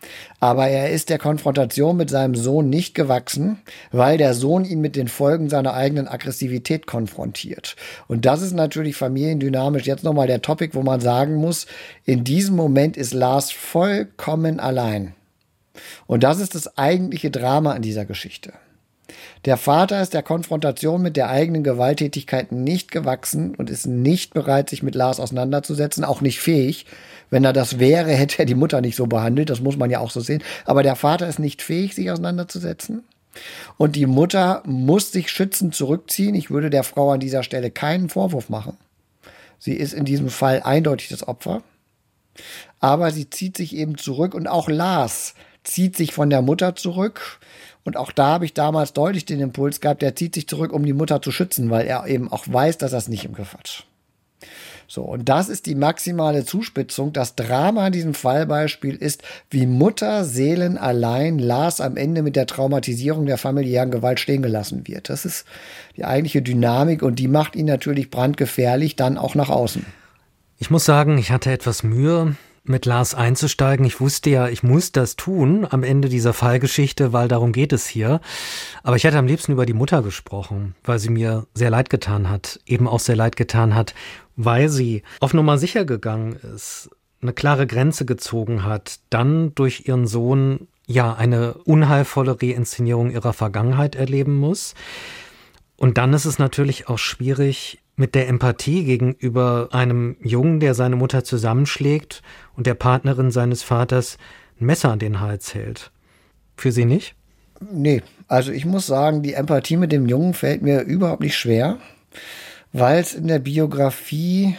Aber er ist der Konfrontation mit seinem Sohn nicht gewachsen, weil der Sohn ihn mit den Folgen seiner eigenen Aggressivität konfrontiert. Und das ist natürlich familiendynamisch jetzt nochmal der Topic, wo man sagen muss, in diesem Moment ist Lars vollkommen allein. Und das ist das eigentliche Drama an dieser Geschichte. Der Vater ist der Konfrontation mit der eigenen Gewalttätigkeit nicht gewachsen und ist nicht bereit, sich mit Lars auseinanderzusetzen, auch nicht fähig. Wenn er das wäre, hätte er die Mutter nicht so behandelt, das muss man ja auch so sehen. Aber der Vater ist nicht fähig, sich auseinanderzusetzen. Und die Mutter muss sich schützend zurückziehen. Ich würde der Frau an dieser Stelle keinen Vorwurf machen. Sie ist in diesem Fall eindeutig das Opfer. Aber sie zieht sich eben zurück und auch Lars zieht sich von der Mutter zurück. Und auch da habe ich damals deutlich den Impuls gehabt, der zieht sich zurück, um die Mutter zu schützen, weil er eben auch weiß, dass er es nicht im Griff hat. So, und das ist die maximale Zuspitzung. Das Drama an diesem Fallbeispiel ist, wie Mutterseelen allein Lars am Ende mit der Traumatisierung der familiären Gewalt stehen gelassen wird. Das ist die eigentliche Dynamik und die macht ihn natürlich brandgefährlich dann auch nach außen. Ich muss sagen, ich hatte etwas Mühe, mit Lars einzusteigen. Ich wusste ja, ich muss das tun am Ende dieser Fallgeschichte, weil darum geht es hier. Aber ich hätte am liebsten über die Mutter gesprochen, weil sie mir sehr leid getan hat. Eben auch sehr leid getan hat, weil sie auf Nummer sicher gegangen ist, eine klare Grenze gezogen hat, dann durch ihren Sohn ja eine unheilvolle Reinszenierung ihrer Vergangenheit erleben muss. Und dann ist es natürlich auch schwierig, mit der Empathie gegenüber einem Jungen, der seine Mutter zusammenschlägt und der Partnerin seines Vaters ein Messer an den Hals hält. Für Sie nicht? Nee, also ich muss sagen, die Empathie mit dem Jungen fällt mir überhaupt nicht schwer, weil es in der Biografie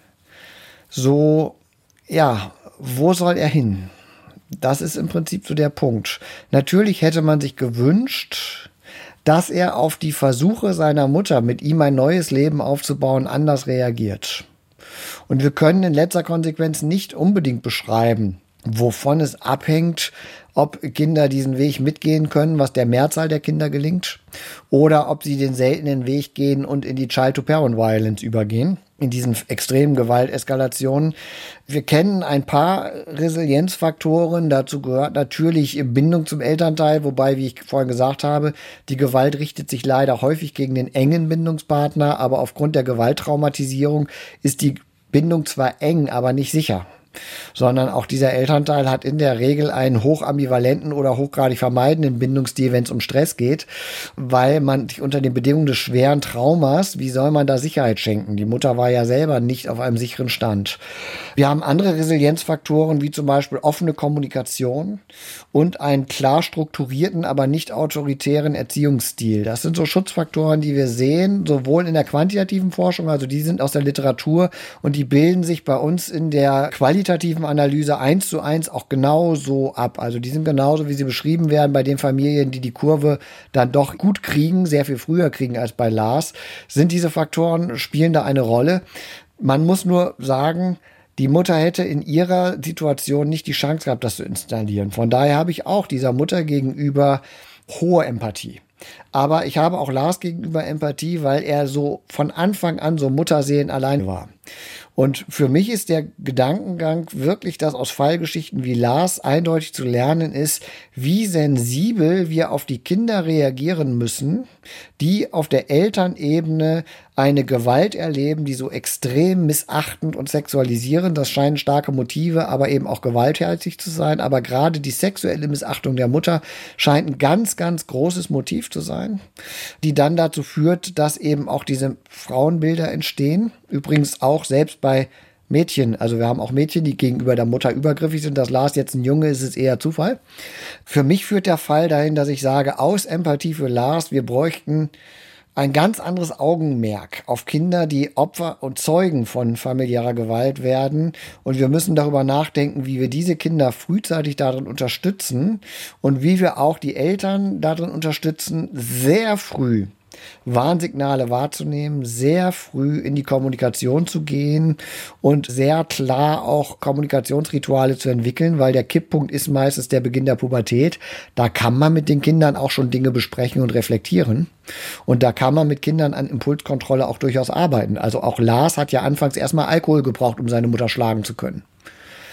so, ja, wo soll er hin? Das ist im Prinzip so der Punkt. Natürlich hätte man sich gewünscht, dass er auf die Versuche seiner Mutter, mit ihm ein neues Leben aufzubauen, anders reagiert. Und wir können in letzter Konsequenz nicht unbedingt beschreiben, wovon es abhängt, ob Kinder diesen Weg mitgehen können, was der Mehrzahl der Kinder gelingt, oder ob sie den seltenen Weg gehen und in die Child-to-Parent-Violence übergehen, in diesen extremen Gewalteskalationen. Wir kennen ein paar Resilienzfaktoren, dazu gehört natürlich Bindung zum Elternteil, wobei, wie ich vorhin gesagt habe, die Gewalt richtet sich leider häufig gegen den engen Bindungspartner, aber aufgrund der Gewalttraumatisierung ist die Bindung zwar eng, aber nicht sicher. Sondern auch dieser Elternteil hat in der Regel einen hochambivalenten oder hochgradig vermeidenden Bindungsstil, wenn es um Stress geht, weil man sich unter den Bedingungen des schweren Traumas, wie soll man da Sicherheit schenken? Die Mutter war ja selber nicht auf einem sicheren Stand. Wir haben andere Resilienzfaktoren, wie zum Beispiel offene Kommunikation und einen klar strukturierten, aber nicht autoritären Erziehungsstil. Das sind so Schutzfaktoren, die wir sehen, sowohl in der quantitativen Forschung, also die sind aus der Literatur und die bilden sich bei uns in der qualitativen Analyse 1:1 auch genauso ab. Also die sind genauso, wie sie beschrieben werden bei den Familien, die die Kurve dann doch gut kriegen, sehr viel früher kriegen als bei Lars. Sind diese Faktoren, spielen da eine Rolle? Man muss nur sagen, die Mutter hätte in ihrer Situation nicht die Chance gehabt, das zu installieren. Von daher habe ich auch dieser Mutter gegenüber hohe Empathie. Aber ich habe auch Lars gegenüber Empathie, weil er so von Anfang an so Mutterseelen allein war. Und für mich ist der Gedankengang wirklich, dass aus Fallgeschichten wie Lars eindeutig zu lernen ist, wie sensibel wir auf die Kinder reagieren müssen, die auf der Elternebene eine Gewalt erleben, die so extrem missachtend und sexualisierend, das scheinen starke Motive, aber eben auch gewalttätig zu sein. Aber gerade die sexuelle Missachtung der Mutter scheint ein ganz, ganz großes Motiv zu sein, die dann dazu führt, dass eben auch diese Frauenbilder entstehen. Übrigens auch selbst bei Mädchen, also wir haben auch Mädchen, die gegenüber der Mutter übergriffig sind. Dass Lars jetzt ein Junge ist, ist eher Zufall. Für mich führt der Fall dahin, dass ich sage, aus Empathie für Lars, wir bräuchten ein ganz anderes Augenmerk auf Kinder, die Opfer und Zeugen von familiärer Gewalt werden. Und wir müssen darüber nachdenken, wie wir diese Kinder frühzeitig darin unterstützen und wie wir auch die Eltern darin unterstützen, sehr früh Warnsignale wahrzunehmen, sehr früh in die Kommunikation zu gehen und sehr klar auch Kommunikationsrituale zu entwickeln, weil der Kipppunkt ist meistens der Beginn der Pubertät. Da kann man mit den Kindern auch schon Dinge besprechen und reflektieren. Und da kann man mit Kindern an Impulskontrolle auch durchaus arbeiten. Also auch Lars hat ja anfangs erstmal Alkohol gebraucht, um seine Mutter schlagen zu können.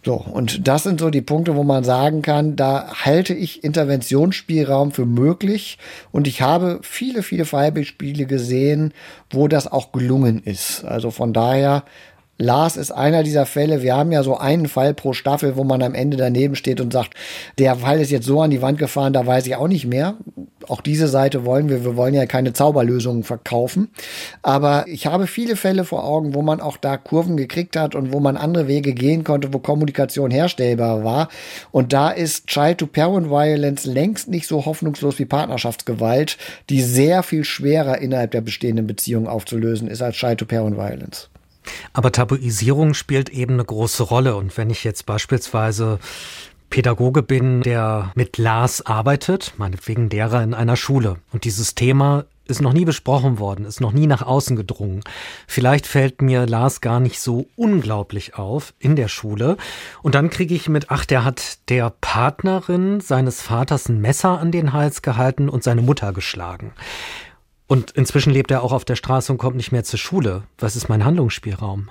So, und das sind so die Punkte, wo man sagen kann, da halte ich Interventionsspielraum für möglich. Und ich habe viele, viele Fallbeispiele gesehen, wo das auch gelungen ist. Also von daher, Lars ist einer dieser Fälle. Wir haben ja so einen Fall pro Staffel, wo man am Ende daneben steht und sagt, der Fall ist jetzt so an die Wand gefahren, da weiß ich auch nicht mehr. Auch diese Seite wollen wir. Wir wollen ja keine Zauberlösungen verkaufen. Aber ich habe viele Fälle vor Augen, wo man auch da Kurven gekriegt hat und wo man andere Wege gehen konnte, wo Kommunikation herstellbar war. Und da ist Child-to-Parent-Violence längst nicht so hoffnungslos wie Partnerschaftsgewalt, die sehr viel schwerer innerhalb der bestehenden Beziehung aufzulösen ist als Child-to-Parent-Violence. Aber Tabuisierung spielt eben eine große Rolle. Und wenn ich jetzt beispielsweise Pädagoge bin, der mit Lars arbeitet, meinetwegen Lehrer in einer Schule, und dieses Thema ist noch nie besprochen worden, ist noch nie nach außen gedrungen. Vielleicht fällt mir Lars gar nicht so unglaublich auf in der Schule. Und dann kriege ich mit, der hat der Partnerin seines Vaters ein Messer an den Hals gehalten und seine Mutter geschlagen. Und inzwischen lebt er auch auf der Straße und kommt nicht mehr zur Schule. Was ist mein Handlungsspielraum?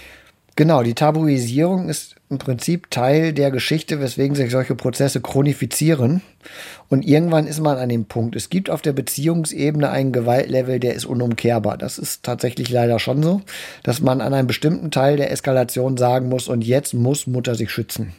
Genau, die Tabuisierung ist im Prinzip Teil der Geschichte, weswegen sich solche Prozesse chronifizieren. Und irgendwann ist man an dem Punkt. Es gibt auf der Beziehungsebene einen Gewaltlevel, der ist unumkehrbar. Das ist tatsächlich leider schon so, dass man an einem bestimmten Teil der Eskalation sagen muss, und jetzt muss Mutter sich schützen.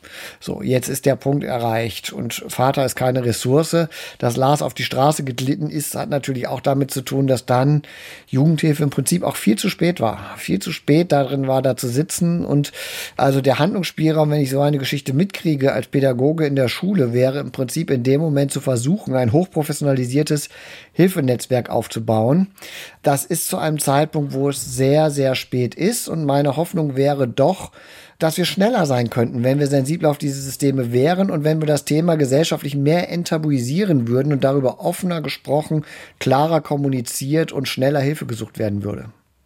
So, jetzt ist der Punkt erreicht und Vater ist keine Ressource. Dass Lars auf die Straße geglitten ist, hat natürlich auch damit zu tun, dass dann Jugendhilfe im Prinzip auch viel zu spät war. Viel zu spät darin war, da zu sitzen. Und also der Handlungsspielraum, wenn ich so eine Geschichte mitkriege als Pädagoge in der Schule, wäre im Prinzip in dem Moment zu versuchen, ein hochprofessionalisiertes Hilfenetzwerk aufzubauen. Das ist zu einem Zeitpunkt, wo es sehr, sehr spät ist. Und meine Hoffnung wäre doch, dass wir schneller sein könnten, wenn wir sensibler auf diese Systeme wären und wenn wir das Thema gesellschaftlich mehr enttabuisieren würden und darüber offener gesprochen, klarer kommuniziert und schneller Hilfe gesucht werden würde.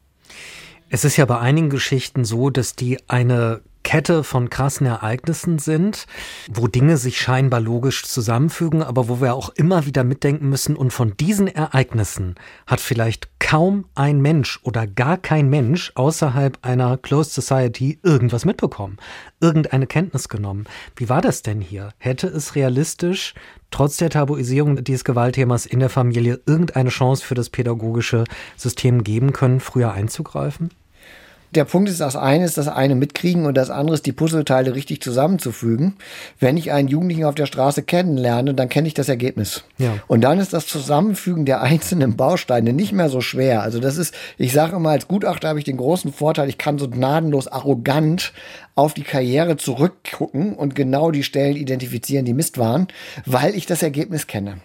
Es ist ja bei einigen Geschichten so, dass die eine Kette von krassen Ereignissen sind, wo Dinge sich scheinbar logisch zusammenfügen, aber wo wir auch immer wieder mitdenken müssen, und von diesen Ereignissen hat vielleicht kaum ein Mensch oder gar kein Mensch außerhalb einer Closed Society irgendwas mitbekommen, irgendeine Kenntnis genommen. Wie war das denn hier? Hätte es realistisch, trotz der Tabuisierung dieses Gewaltthemas in der Familie, irgendeine Chance für das pädagogische System geben können, früher einzugreifen? Der Punkt ist, das eine ist das eine mitkriegen und das andere ist, die Puzzleteile richtig zusammenzufügen. Wenn ich einen Jugendlichen auf der Straße kennenlerne, dann kenne ich das Ergebnis. Ja. Und dann ist das Zusammenfügen der einzelnen Bausteine nicht mehr so schwer. Also das ist, ich sage immer, als Gutachter habe ich den großen Vorteil, ich kann so gnadenlos arrogant auf die Karriere zurückgucken und genau die Stellen identifizieren, die Mist waren, weil ich das Ergebnis kenne.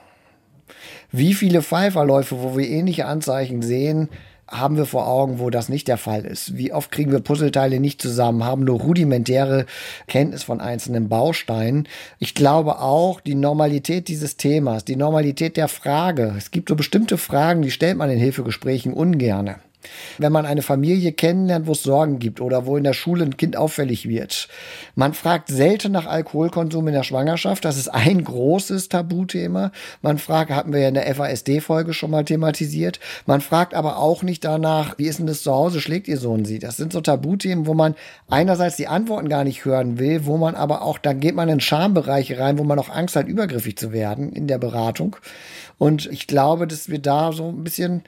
Wie viele Fallverläufe, wo wir ähnliche Anzeichen sehen, haben wir vor Augen, wo das nicht der Fall ist? Wie oft kriegen wir Puzzleteile nicht zusammen, haben nur rudimentäre Kenntnis von einzelnen Bausteinen? Ich glaube auch, die Normalität dieses Themas, die Normalität der Frage. Es gibt so bestimmte Fragen, die stellt man in Hilfegesprächen ungerne. Wenn man eine Familie kennenlernt, wo es Sorgen gibt oder wo in der Schule ein Kind auffällig wird. Man fragt selten nach Alkoholkonsum in der Schwangerschaft. Das ist ein großes Tabuthema. Man fragt, hatten wir ja in der FASD-Folge schon mal thematisiert. Man fragt aber auch nicht danach, wie ist denn das zu Hause, schlägt ihr Sohn sie? Das sind so Tabuthemen, wo man einerseits die Antworten gar nicht hören will, wo man aber auch, dann geht man in Schambereiche rein, wo man auch Angst hat, übergriffig zu werden in der Beratung. Und ich glaube, dass wir da so ein bisschen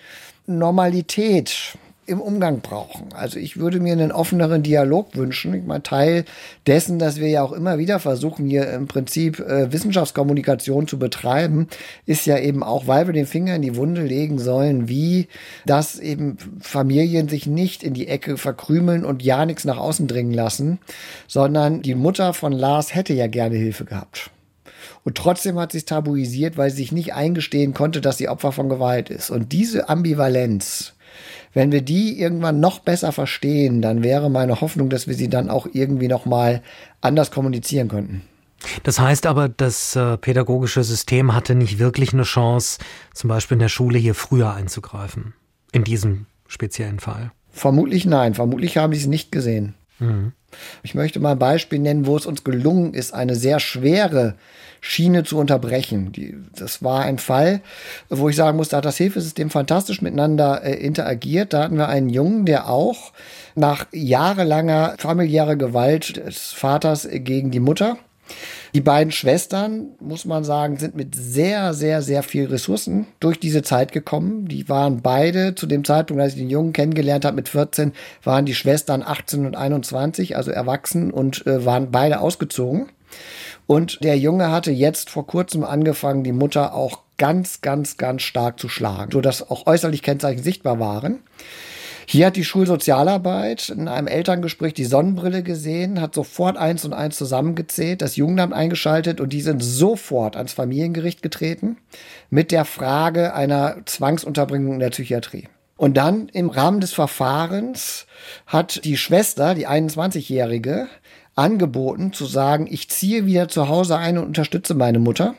Normalität im Umgang brauchen. Also ich würde mir einen offeneren Dialog wünschen. Ich meine, Teil dessen, dass wir ja auch immer wieder versuchen, hier im Prinzip Wissenschaftskommunikation zu betreiben, ist ja eben auch, weil wir den Finger in die Wunde legen sollen, wie dass eben Familien sich nicht in die Ecke verkrümeln und ja nichts nach außen dringen lassen, sondern die Mutter von Lars hätte ja gerne Hilfe gehabt. Und trotzdem hat sie es tabuisiert, weil sie sich nicht eingestehen konnte, dass sie Opfer von Gewalt ist. Und diese Ambivalenz, wenn wir die irgendwann noch besser verstehen, dann wäre meine Hoffnung, dass wir sie dann auch irgendwie noch mal anders kommunizieren könnten. Das heißt aber, das pädagogische System hatte nicht wirklich eine Chance, zum Beispiel in der Schule hier früher einzugreifen, in diesem speziellen Fall? Vermutlich nein. Vermutlich haben sie es nicht gesehen. Mhm. Ich möchte mal ein Beispiel nennen, wo es uns gelungen ist, eine sehr schwere Schiene zu unterbrechen. Das war ein Fall, wo ich sagen muss, da hat das Hilfesystem fantastisch miteinander interagiert. Da hatten wir einen Jungen, der auch nach jahrelanger familiärer Gewalt des Vaters gegen die Mutter. Die beiden Schwestern, muss man sagen, sind mit sehr, sehr, sehr viel Ressourcen durch diese Zeit gekommen. Die waren beide zu dem Zeitpunkt, als ich den Jungen kennengelernt habe, mit 14, waren die Schwestern 18 und 21, also erwachsen und waren beide ausgezogen. Und der Junge hatte jetzt vor kurzem angefangen, die Mutter auch ganz, ganz, ganz stark zu schlagen, sodass auch äußerlich Kennzeichen sichtbar waren. Hier hat die Schulsozialarbeit in einem Elterngespräch die Sonnenbrille gesehen, hat sofort 1 und 1 zusammengezählt, das Jugendamt eingeschaltet und die sind sofort ans Familiengericht getreten mit der Frage einer Zwangsunterbringung in der Psychiatrie. Und dann im Rahmen des Verfahrens hat die Schwester, die 21-Jährige, angeboten zu sagen, ich ziehe wieder zu Hause ein und unterstütze meine Mutter,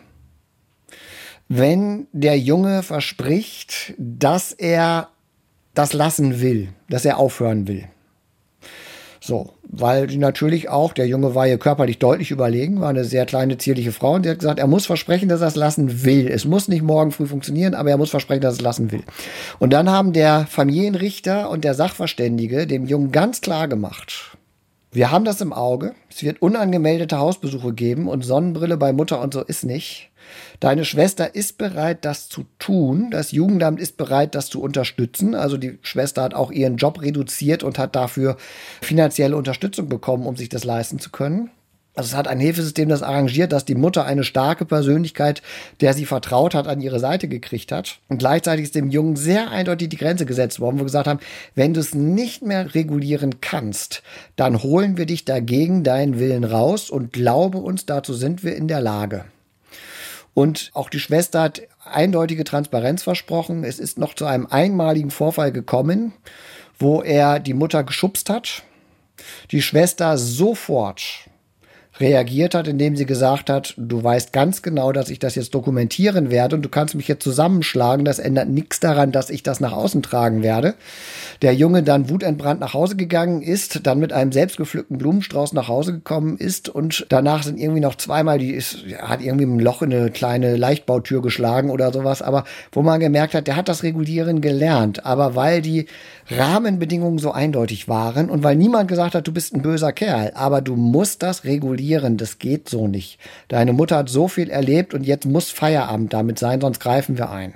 wenn der Junge verspricht, dass er das lassen will, dass er aufhören will. So, weil die natürlich auch, der Junge war ihr körperlich deutlich überlegen, war eine sehr kleine, zierliche Frau und die hat gesagt, er muss versprechen, dass er es lassen will. Es muss nicht morgen früh funktionieren, aber er muss versprechen, dass er es lassen will. Und dann haben der Familienrichter und der Sachverständige dem Jungen ganz klar gemacht, wir haben das im Auge, es wird unangemeldete Hausbesuche geben und Sonnenbrille bei Mutter und so ist nicht. Deine Schwester ist bereit, das zu tun. Das Jugendamt ist bereit, das zu unterstützen. Also die Schwester hat auch ihren Job reduziert und hat dafür finanzielle Unterstützung bekommen, um sich das leisten zu können. Also es hat ein Hilfesystem, das arrangiert, dass die Mutter eine starke Persönlichkeit, der sie vertraut hat, an ihre Seite gekriegt hat. Und gleichzeitig ist dem Jungen sehr eindeutig die Grenze gesetzt worden, wo wir gesagt haben, wenn du es nicht mehr regulieren kannst, dann holen wir dich dagegen deinen Willen raus und glaube uns, dazu sind wir in der Lage. Und auch die Schwester hat eindeutige Transparenz versprochen. Es ist noch zu einem einmaligen Vorfall gekommen, wo er die Mutter geschubst hat. Die Schwester sofort reagiert hat, indem sie gesagt hat, du weißt ganz genau, dass ich das jetzt dokumentieren werde und du kannst mich jetzt zusammenschlagen, das ändert nichts daran, dass ich das nach außen tragen werde. Der Junge dann wutentbrannt nach Hause gegangen ist, dann mit einem selbstgepflückten Blumenstrauß nach Hause gekommen ist und danach sind irgendwie noch zweimal, hat irgendwie ein Loch in eine kleine Leichtbautür geschlagen oder sowas, aber wo man gemerkt hat, der hat das Regulieren gelernt, aber weil die Rahmenbedingungen so eindeutig waren und weil niemand gesagt hat, du bist ein böser Kerl, aber du musst das regulieren, das geht so nicht. Deine Mutter hat so viel erlebt und jetzt muss Feierabend damit sein, sonst greifen wir ein.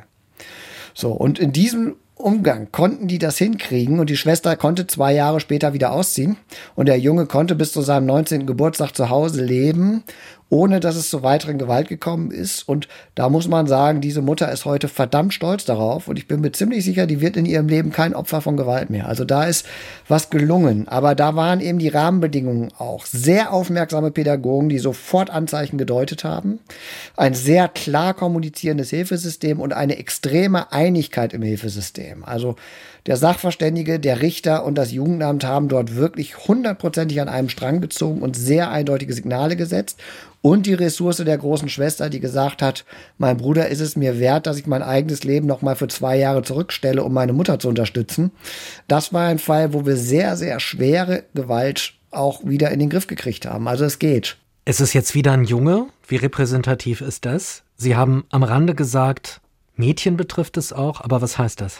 So, und in diesem Umgang konnten die das hinkriegen und die Schwester konnte 2 Jahre später wieder ausziehen und der Junge konnte bis zu seinem 19. Geburtstag zu Hause leben, ohne dass es zu weiteren Gewalt gekommen ist. Und da muss man sagen, diese Mutter ist heute verdammt stolz darauf und ich bin mir ziemlich sicher, die wird in ihrem Leben kein Opfer von Gewalt mehr. Also da ist was gelungen, aber da waren eben die Rahmenbedingungen auch. Sehr aufmerksame Pädagogen, die sofort Anzeichen gedeutet haben, ein sehr klar kommunizierendes Hilfesystem und eine extreme Einigkeit im Hilfesystem. Also der Sachverständige, der Richter und das Jugendamt haben dort wirklich 100%ig an einem Strang gezogen und sehr eindeutige Signale gesetzt. Und die Ressource der großen Schwester, die gesagt hat, mein Bruder ist es mir wert, dass ich mein eigenes Leben noch mal für 2 Jahre zurückstelle, um meine Mutter zu unterstützen. Das war ein Fall, wo wir sehr, sehr schwere Gewalt auch wieder in den Griff gekriegt haben. Also es geht. Es ist jetzt wieder ein Junge. Wie repräsentativ ist das? Sie haben am Rande gesagt, Mädchen betrifft es auch. Aber was heißt das?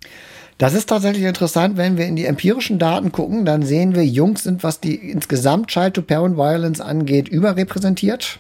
Das ist tatsächlich interessant, wenn wir in die empirischen Daten gucken, dann sehen wir, Jungs sind, was die insgesamt Child-to-Parent-Violence angeht, überrepräsentiert.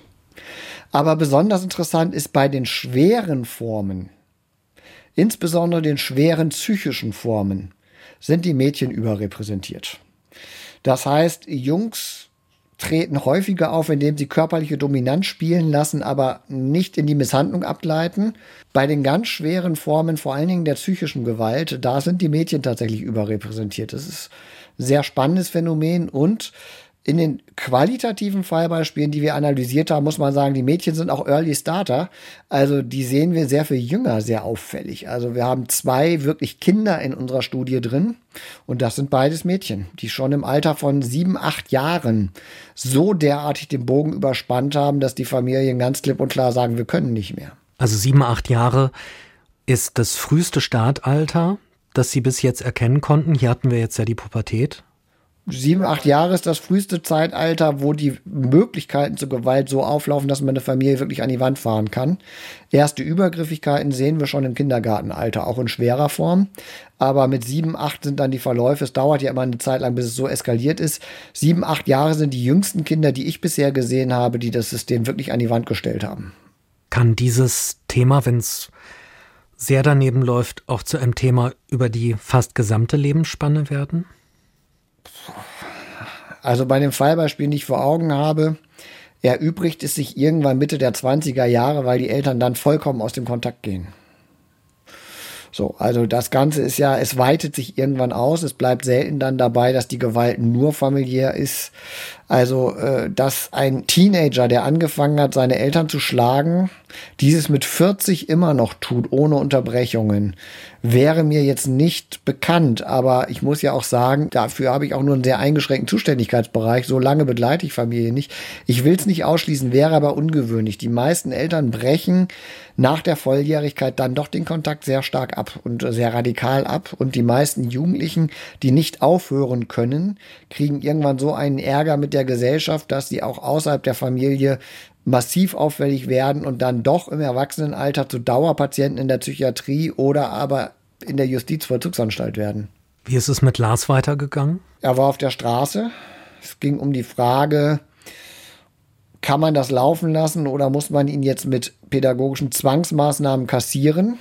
Aber besonders interessant ist bei den schweren Formen, insbesondere den schweren psychischen Formen, sind die Mädchen überrepräsentiert. Das heißt, Jungs treten häufiger auf, indem sie körperliche Dominanz spielen lassen, aber nicht in die Misshandlung abgleiten. Bei den ganz schweren Formen, vor allen Dingen der psychischen Gewalt, da sind die Mädchen tatsächlich überrepräsentiert. Das ist ein sehr spannendes Phänomen und in den qualitativen Fallbeispielen, die wir analysiert haben, muss man sagen, die Mädchen sind auch Early Starter. Also die sehen wir sehr viel jünger, sehr auffällig. Also wir haben 2 wirklich Kinder in unserer Studie drin und das sind beides Mädchen, die schon im Alter von 7, 8 Jahren so derartig den Bogen überspannt haben, dass die Familien ganz klipp und klar sagen, wir können nicht mehr. Also 7, 8 Jahre ist das früheste Startalter, das Sie bis jetzt erkennen konnten. Hier hatten wir jetzt ja die Pubertät. 7, 8 Jahre ist das früheste Zeitalter, wo die Möglichkeiten zur Gewalt so auflaufen, dass man eine Familie wirklich an die Wand fahren kann. Erste Übergriffigkeiten sehen wir schon im Kindergartenalter, auch in schwerer Form. Aber mit 7, 8 sind dann die Verläufe. Es dauert ja immer eine Zeit lang, bis es so eskaliert ist. 7, 8 Jahre sind die jüngsten Kinder, die ich bisher gesehen habe, die das System wirklich an die Wand gestellt haben. Kann dieses Thema, wenn es sehr daneben läuft, auch zu einem Thema über die fast gesamte Lebensspanne werden? Also bei dem Fallbeispiel, den ich vor Augen habe, erübrigt es sich irgendwann Mitte der 20er Jahre, weil die Eltern dann vollkommen aus dem Kontakt gehen. So, also das Ganze ist ja, es weitet sich irgendwann aus. Es bleibt selten dann dabei, dass die Gewalt nur familiär ist. Also, dass ein Teenager, der angefangen hat, seine Eltern zu schlagen, dieses mit 40 immer noch tut, ohne Unterbrechungen, wäre mir jetzt nicht bekannt. Aber ich muss ja auch sagen, dafür habe ich auch nur einen sehr eingeschränkten Zuständigkeitsbereich. So lange begleite ich Familie nicht. Ich will es nicht ausschließen, wäre aber ungewöhnlich. Die meisten Eltern brechen nach der Volljährigkeit dann doch den Kontakt sehr stark ab und sehr radikal ab. Und die meisten Jugendlichen, die nicht aufhören können, kriegen irgendwann so einen Ärger mit der Gesellschaft, dass sie auch außerhalb der Familie massiv auffällig werden und dann doch im Erwachsenenalter zu Dauerpatienten in der Psychiatrie oder aber in der Justizvollzugsanstalt werden. Wie ist es mit Lars weitergegangen? Er war auf der Straße. Es ging um die Frage, kann man das laufen lassen oder muss man ihn jetzt mit pädagogischen Zwangsmaßnahmen kassieren?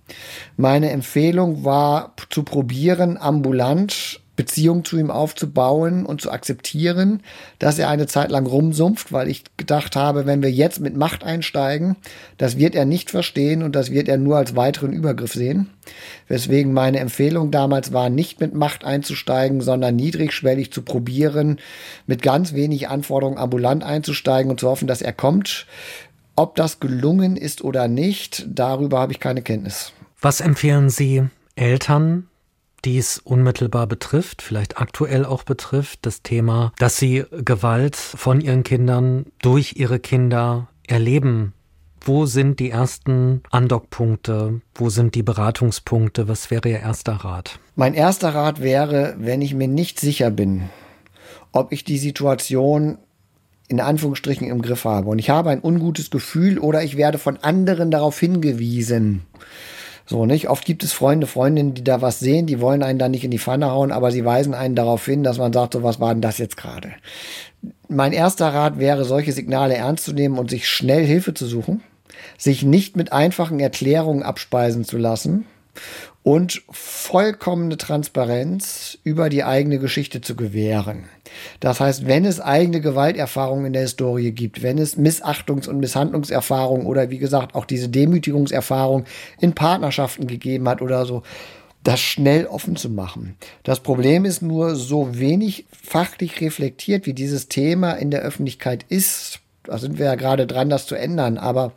Meine Empfehlung war, zu probieren, ambulant Beziehung zu ihm aufzubauen und zu akzeptieren, dass er eine Zeit lang rumsumpft, weil ich gedacht habe, wenn wir jetzt mit Macht einsteigen, das wird er nicht verstehen und das wird er nur als weiteren Übergriff sehen. Weswegen meine Empfehlung damals war, nicht mit Macht einzusteigen, sondern niedrigschwellig zu probieren, mit ganz wenig Anforderungen ambulant einzusteigen und zu hoffen, dass er kommt. Ob das gelungen ist oder nicht, darüber habe ich keine Kenntnis. Was empfehlen Sie Eltern, die es unmittelbar betrifft, vielleicht aktuell auch betrifft, das Thema, dass sie Gewalt von ihren Kindern durch ihre Kinder erleben? Wo sind die ersten Andockpunkte? Wo sind die Beratungspunkte? Was wäre Ihr erster Rat? Mein erster Rat wäre, wenn ich mir nicht sicher bin, ob ich die Situation in Anführungsstrichen im Griff habe und ich habe ein ungutes Gefühl oder ich werde von anderen darauf hingewiesen. So, nicht? Oft gibt es Freunde, Freundinnen, die da was sehen, die wollen einen da nicht in die Pfanne hauen, aber sie weisen einen darauf hin, dass man sagt, so, was war denn das jetzt gerade? Mein erster Rat wäre, solche Signale ernst zu nehmen und sich schnell Hilfe zu suchen, sich nicht mit einfachen Erklärungen abspeisen zu lassen und vollkommene Transparenz über die eigene Geschichte zu gewähren. Das heißt, wenn es eigene Gewalterfahrungen in der Historie gibt, wenn es Missachtungs- und Misshandlungserfahrungen oder wie gesagt auch diese Demütigungserfahrung in Partnerschaften gegeben hat oder so, das schnell offen zu machen. Das Problem ist nur, so wenig fachlich reflektiert, wie dieses Thema in der Öffentlichkeit ist, da sind wir ja gerade dran, das zu ändern, aber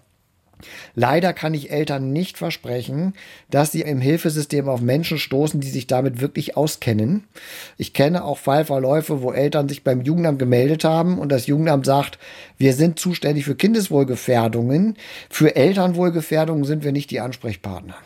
leider kann ich Eltern nicht versprechen, dass sie im Hilfesystem auf Menschen stoßen, die sich damit wirklich auskennen. Ich kenne auch Fallverläufe, wo Eltern sich beim Jugendamt gemeldet haben und das Jugendamt sagt, wir sind zuständig für Kindeswohlgefährdungen, für Elternwohlgefährdungen sind wir nicht die Ansprechpartner.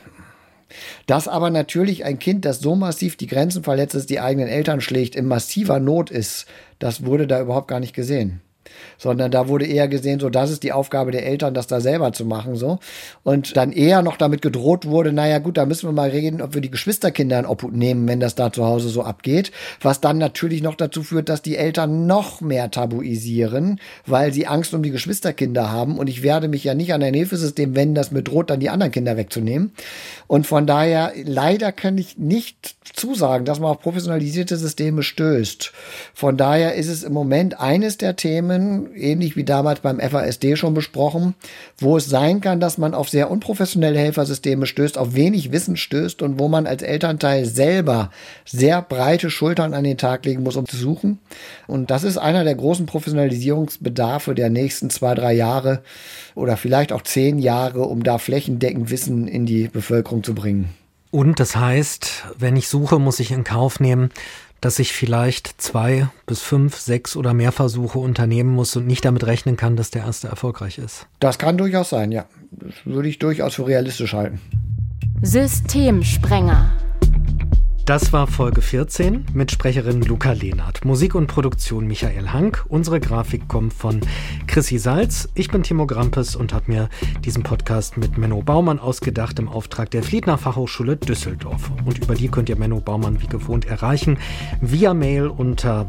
Dass aber natürlich ein Kind, das so massiv die Grenzen verletzt, dass die eigenen Eltern schlägt, in massiver Not ist, das wurde da überhaupt gar nicht gesehen. Sondern da wurde eher gesehen, so, das ist die Aufgabe der Eltern, das da selber zu machen, so. Und dann eher noch damit gedroht wurde, naja gut, da müssen wir mal reden, ob wir die Geschwisterkinder in Obhut nehmen, wenn das da zu Hause so abgeht. Was dann natürlich noch dazu führt, dass die Eltern noch mehr tabuisieren, weil sie Angst um die Geschwisterkinder haben. Und ich werde mich ja nicht an ein Hilfesystem wenden, das mir droht, dann die anderen Kinder wegzunehmen. Und von daher, leider kann ich nicht zusagen, dass man auf professionalisierte Systeme stößt. Von daher ist es im Moment eines der Themen, ähnlich wie damals beim FASD schon besprochen, wo es sein kann, dass man auf sehr unprofessionelle Helfersysteme stößt, auf wenig Wissen stößt und wo man als Elternteil selber sehr breite Schultern an den Tag legen muss, um zu suchen. Und das ist einer der großen Professionalisierungsbedarfe der nächsten 2-3 Jahre oder vielleicht auch 10 Jahre, um da flächendeckend Wissen in die Bevölkerung zu bringen. Und das heißt, wenn ich suche, muss ich in Kauf nehmen, dass ich vielleicht 2 bis 5, 6 oder mehr Versuche unternehmen muss und nicht damit rechnen kann, dass der erste erfolgreich ist. Das kann durchaus sein, ja. Das würde ich durchaus für realistisch halten. Systemsprenger. Das war Folge 14 mit Sprecherin Luca Lehnert. Musik und Produktion Michael Hank. Unsere Grafik kommt von Chrissy Salz. Ich bin Timo Grampes und habe mir diesen Podcast mit Menno Baumann ausgedacht im Auftrag der Fliedner Fachhochschule Düsseldorf. Und über die könnt ihr Menno Baumann wie gewohnt erreichen via Mail unter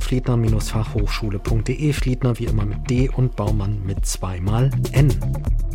baumann@fliedner-fachhochschule.de. Fliedner wie immer mit D und Baumann mit 2 N.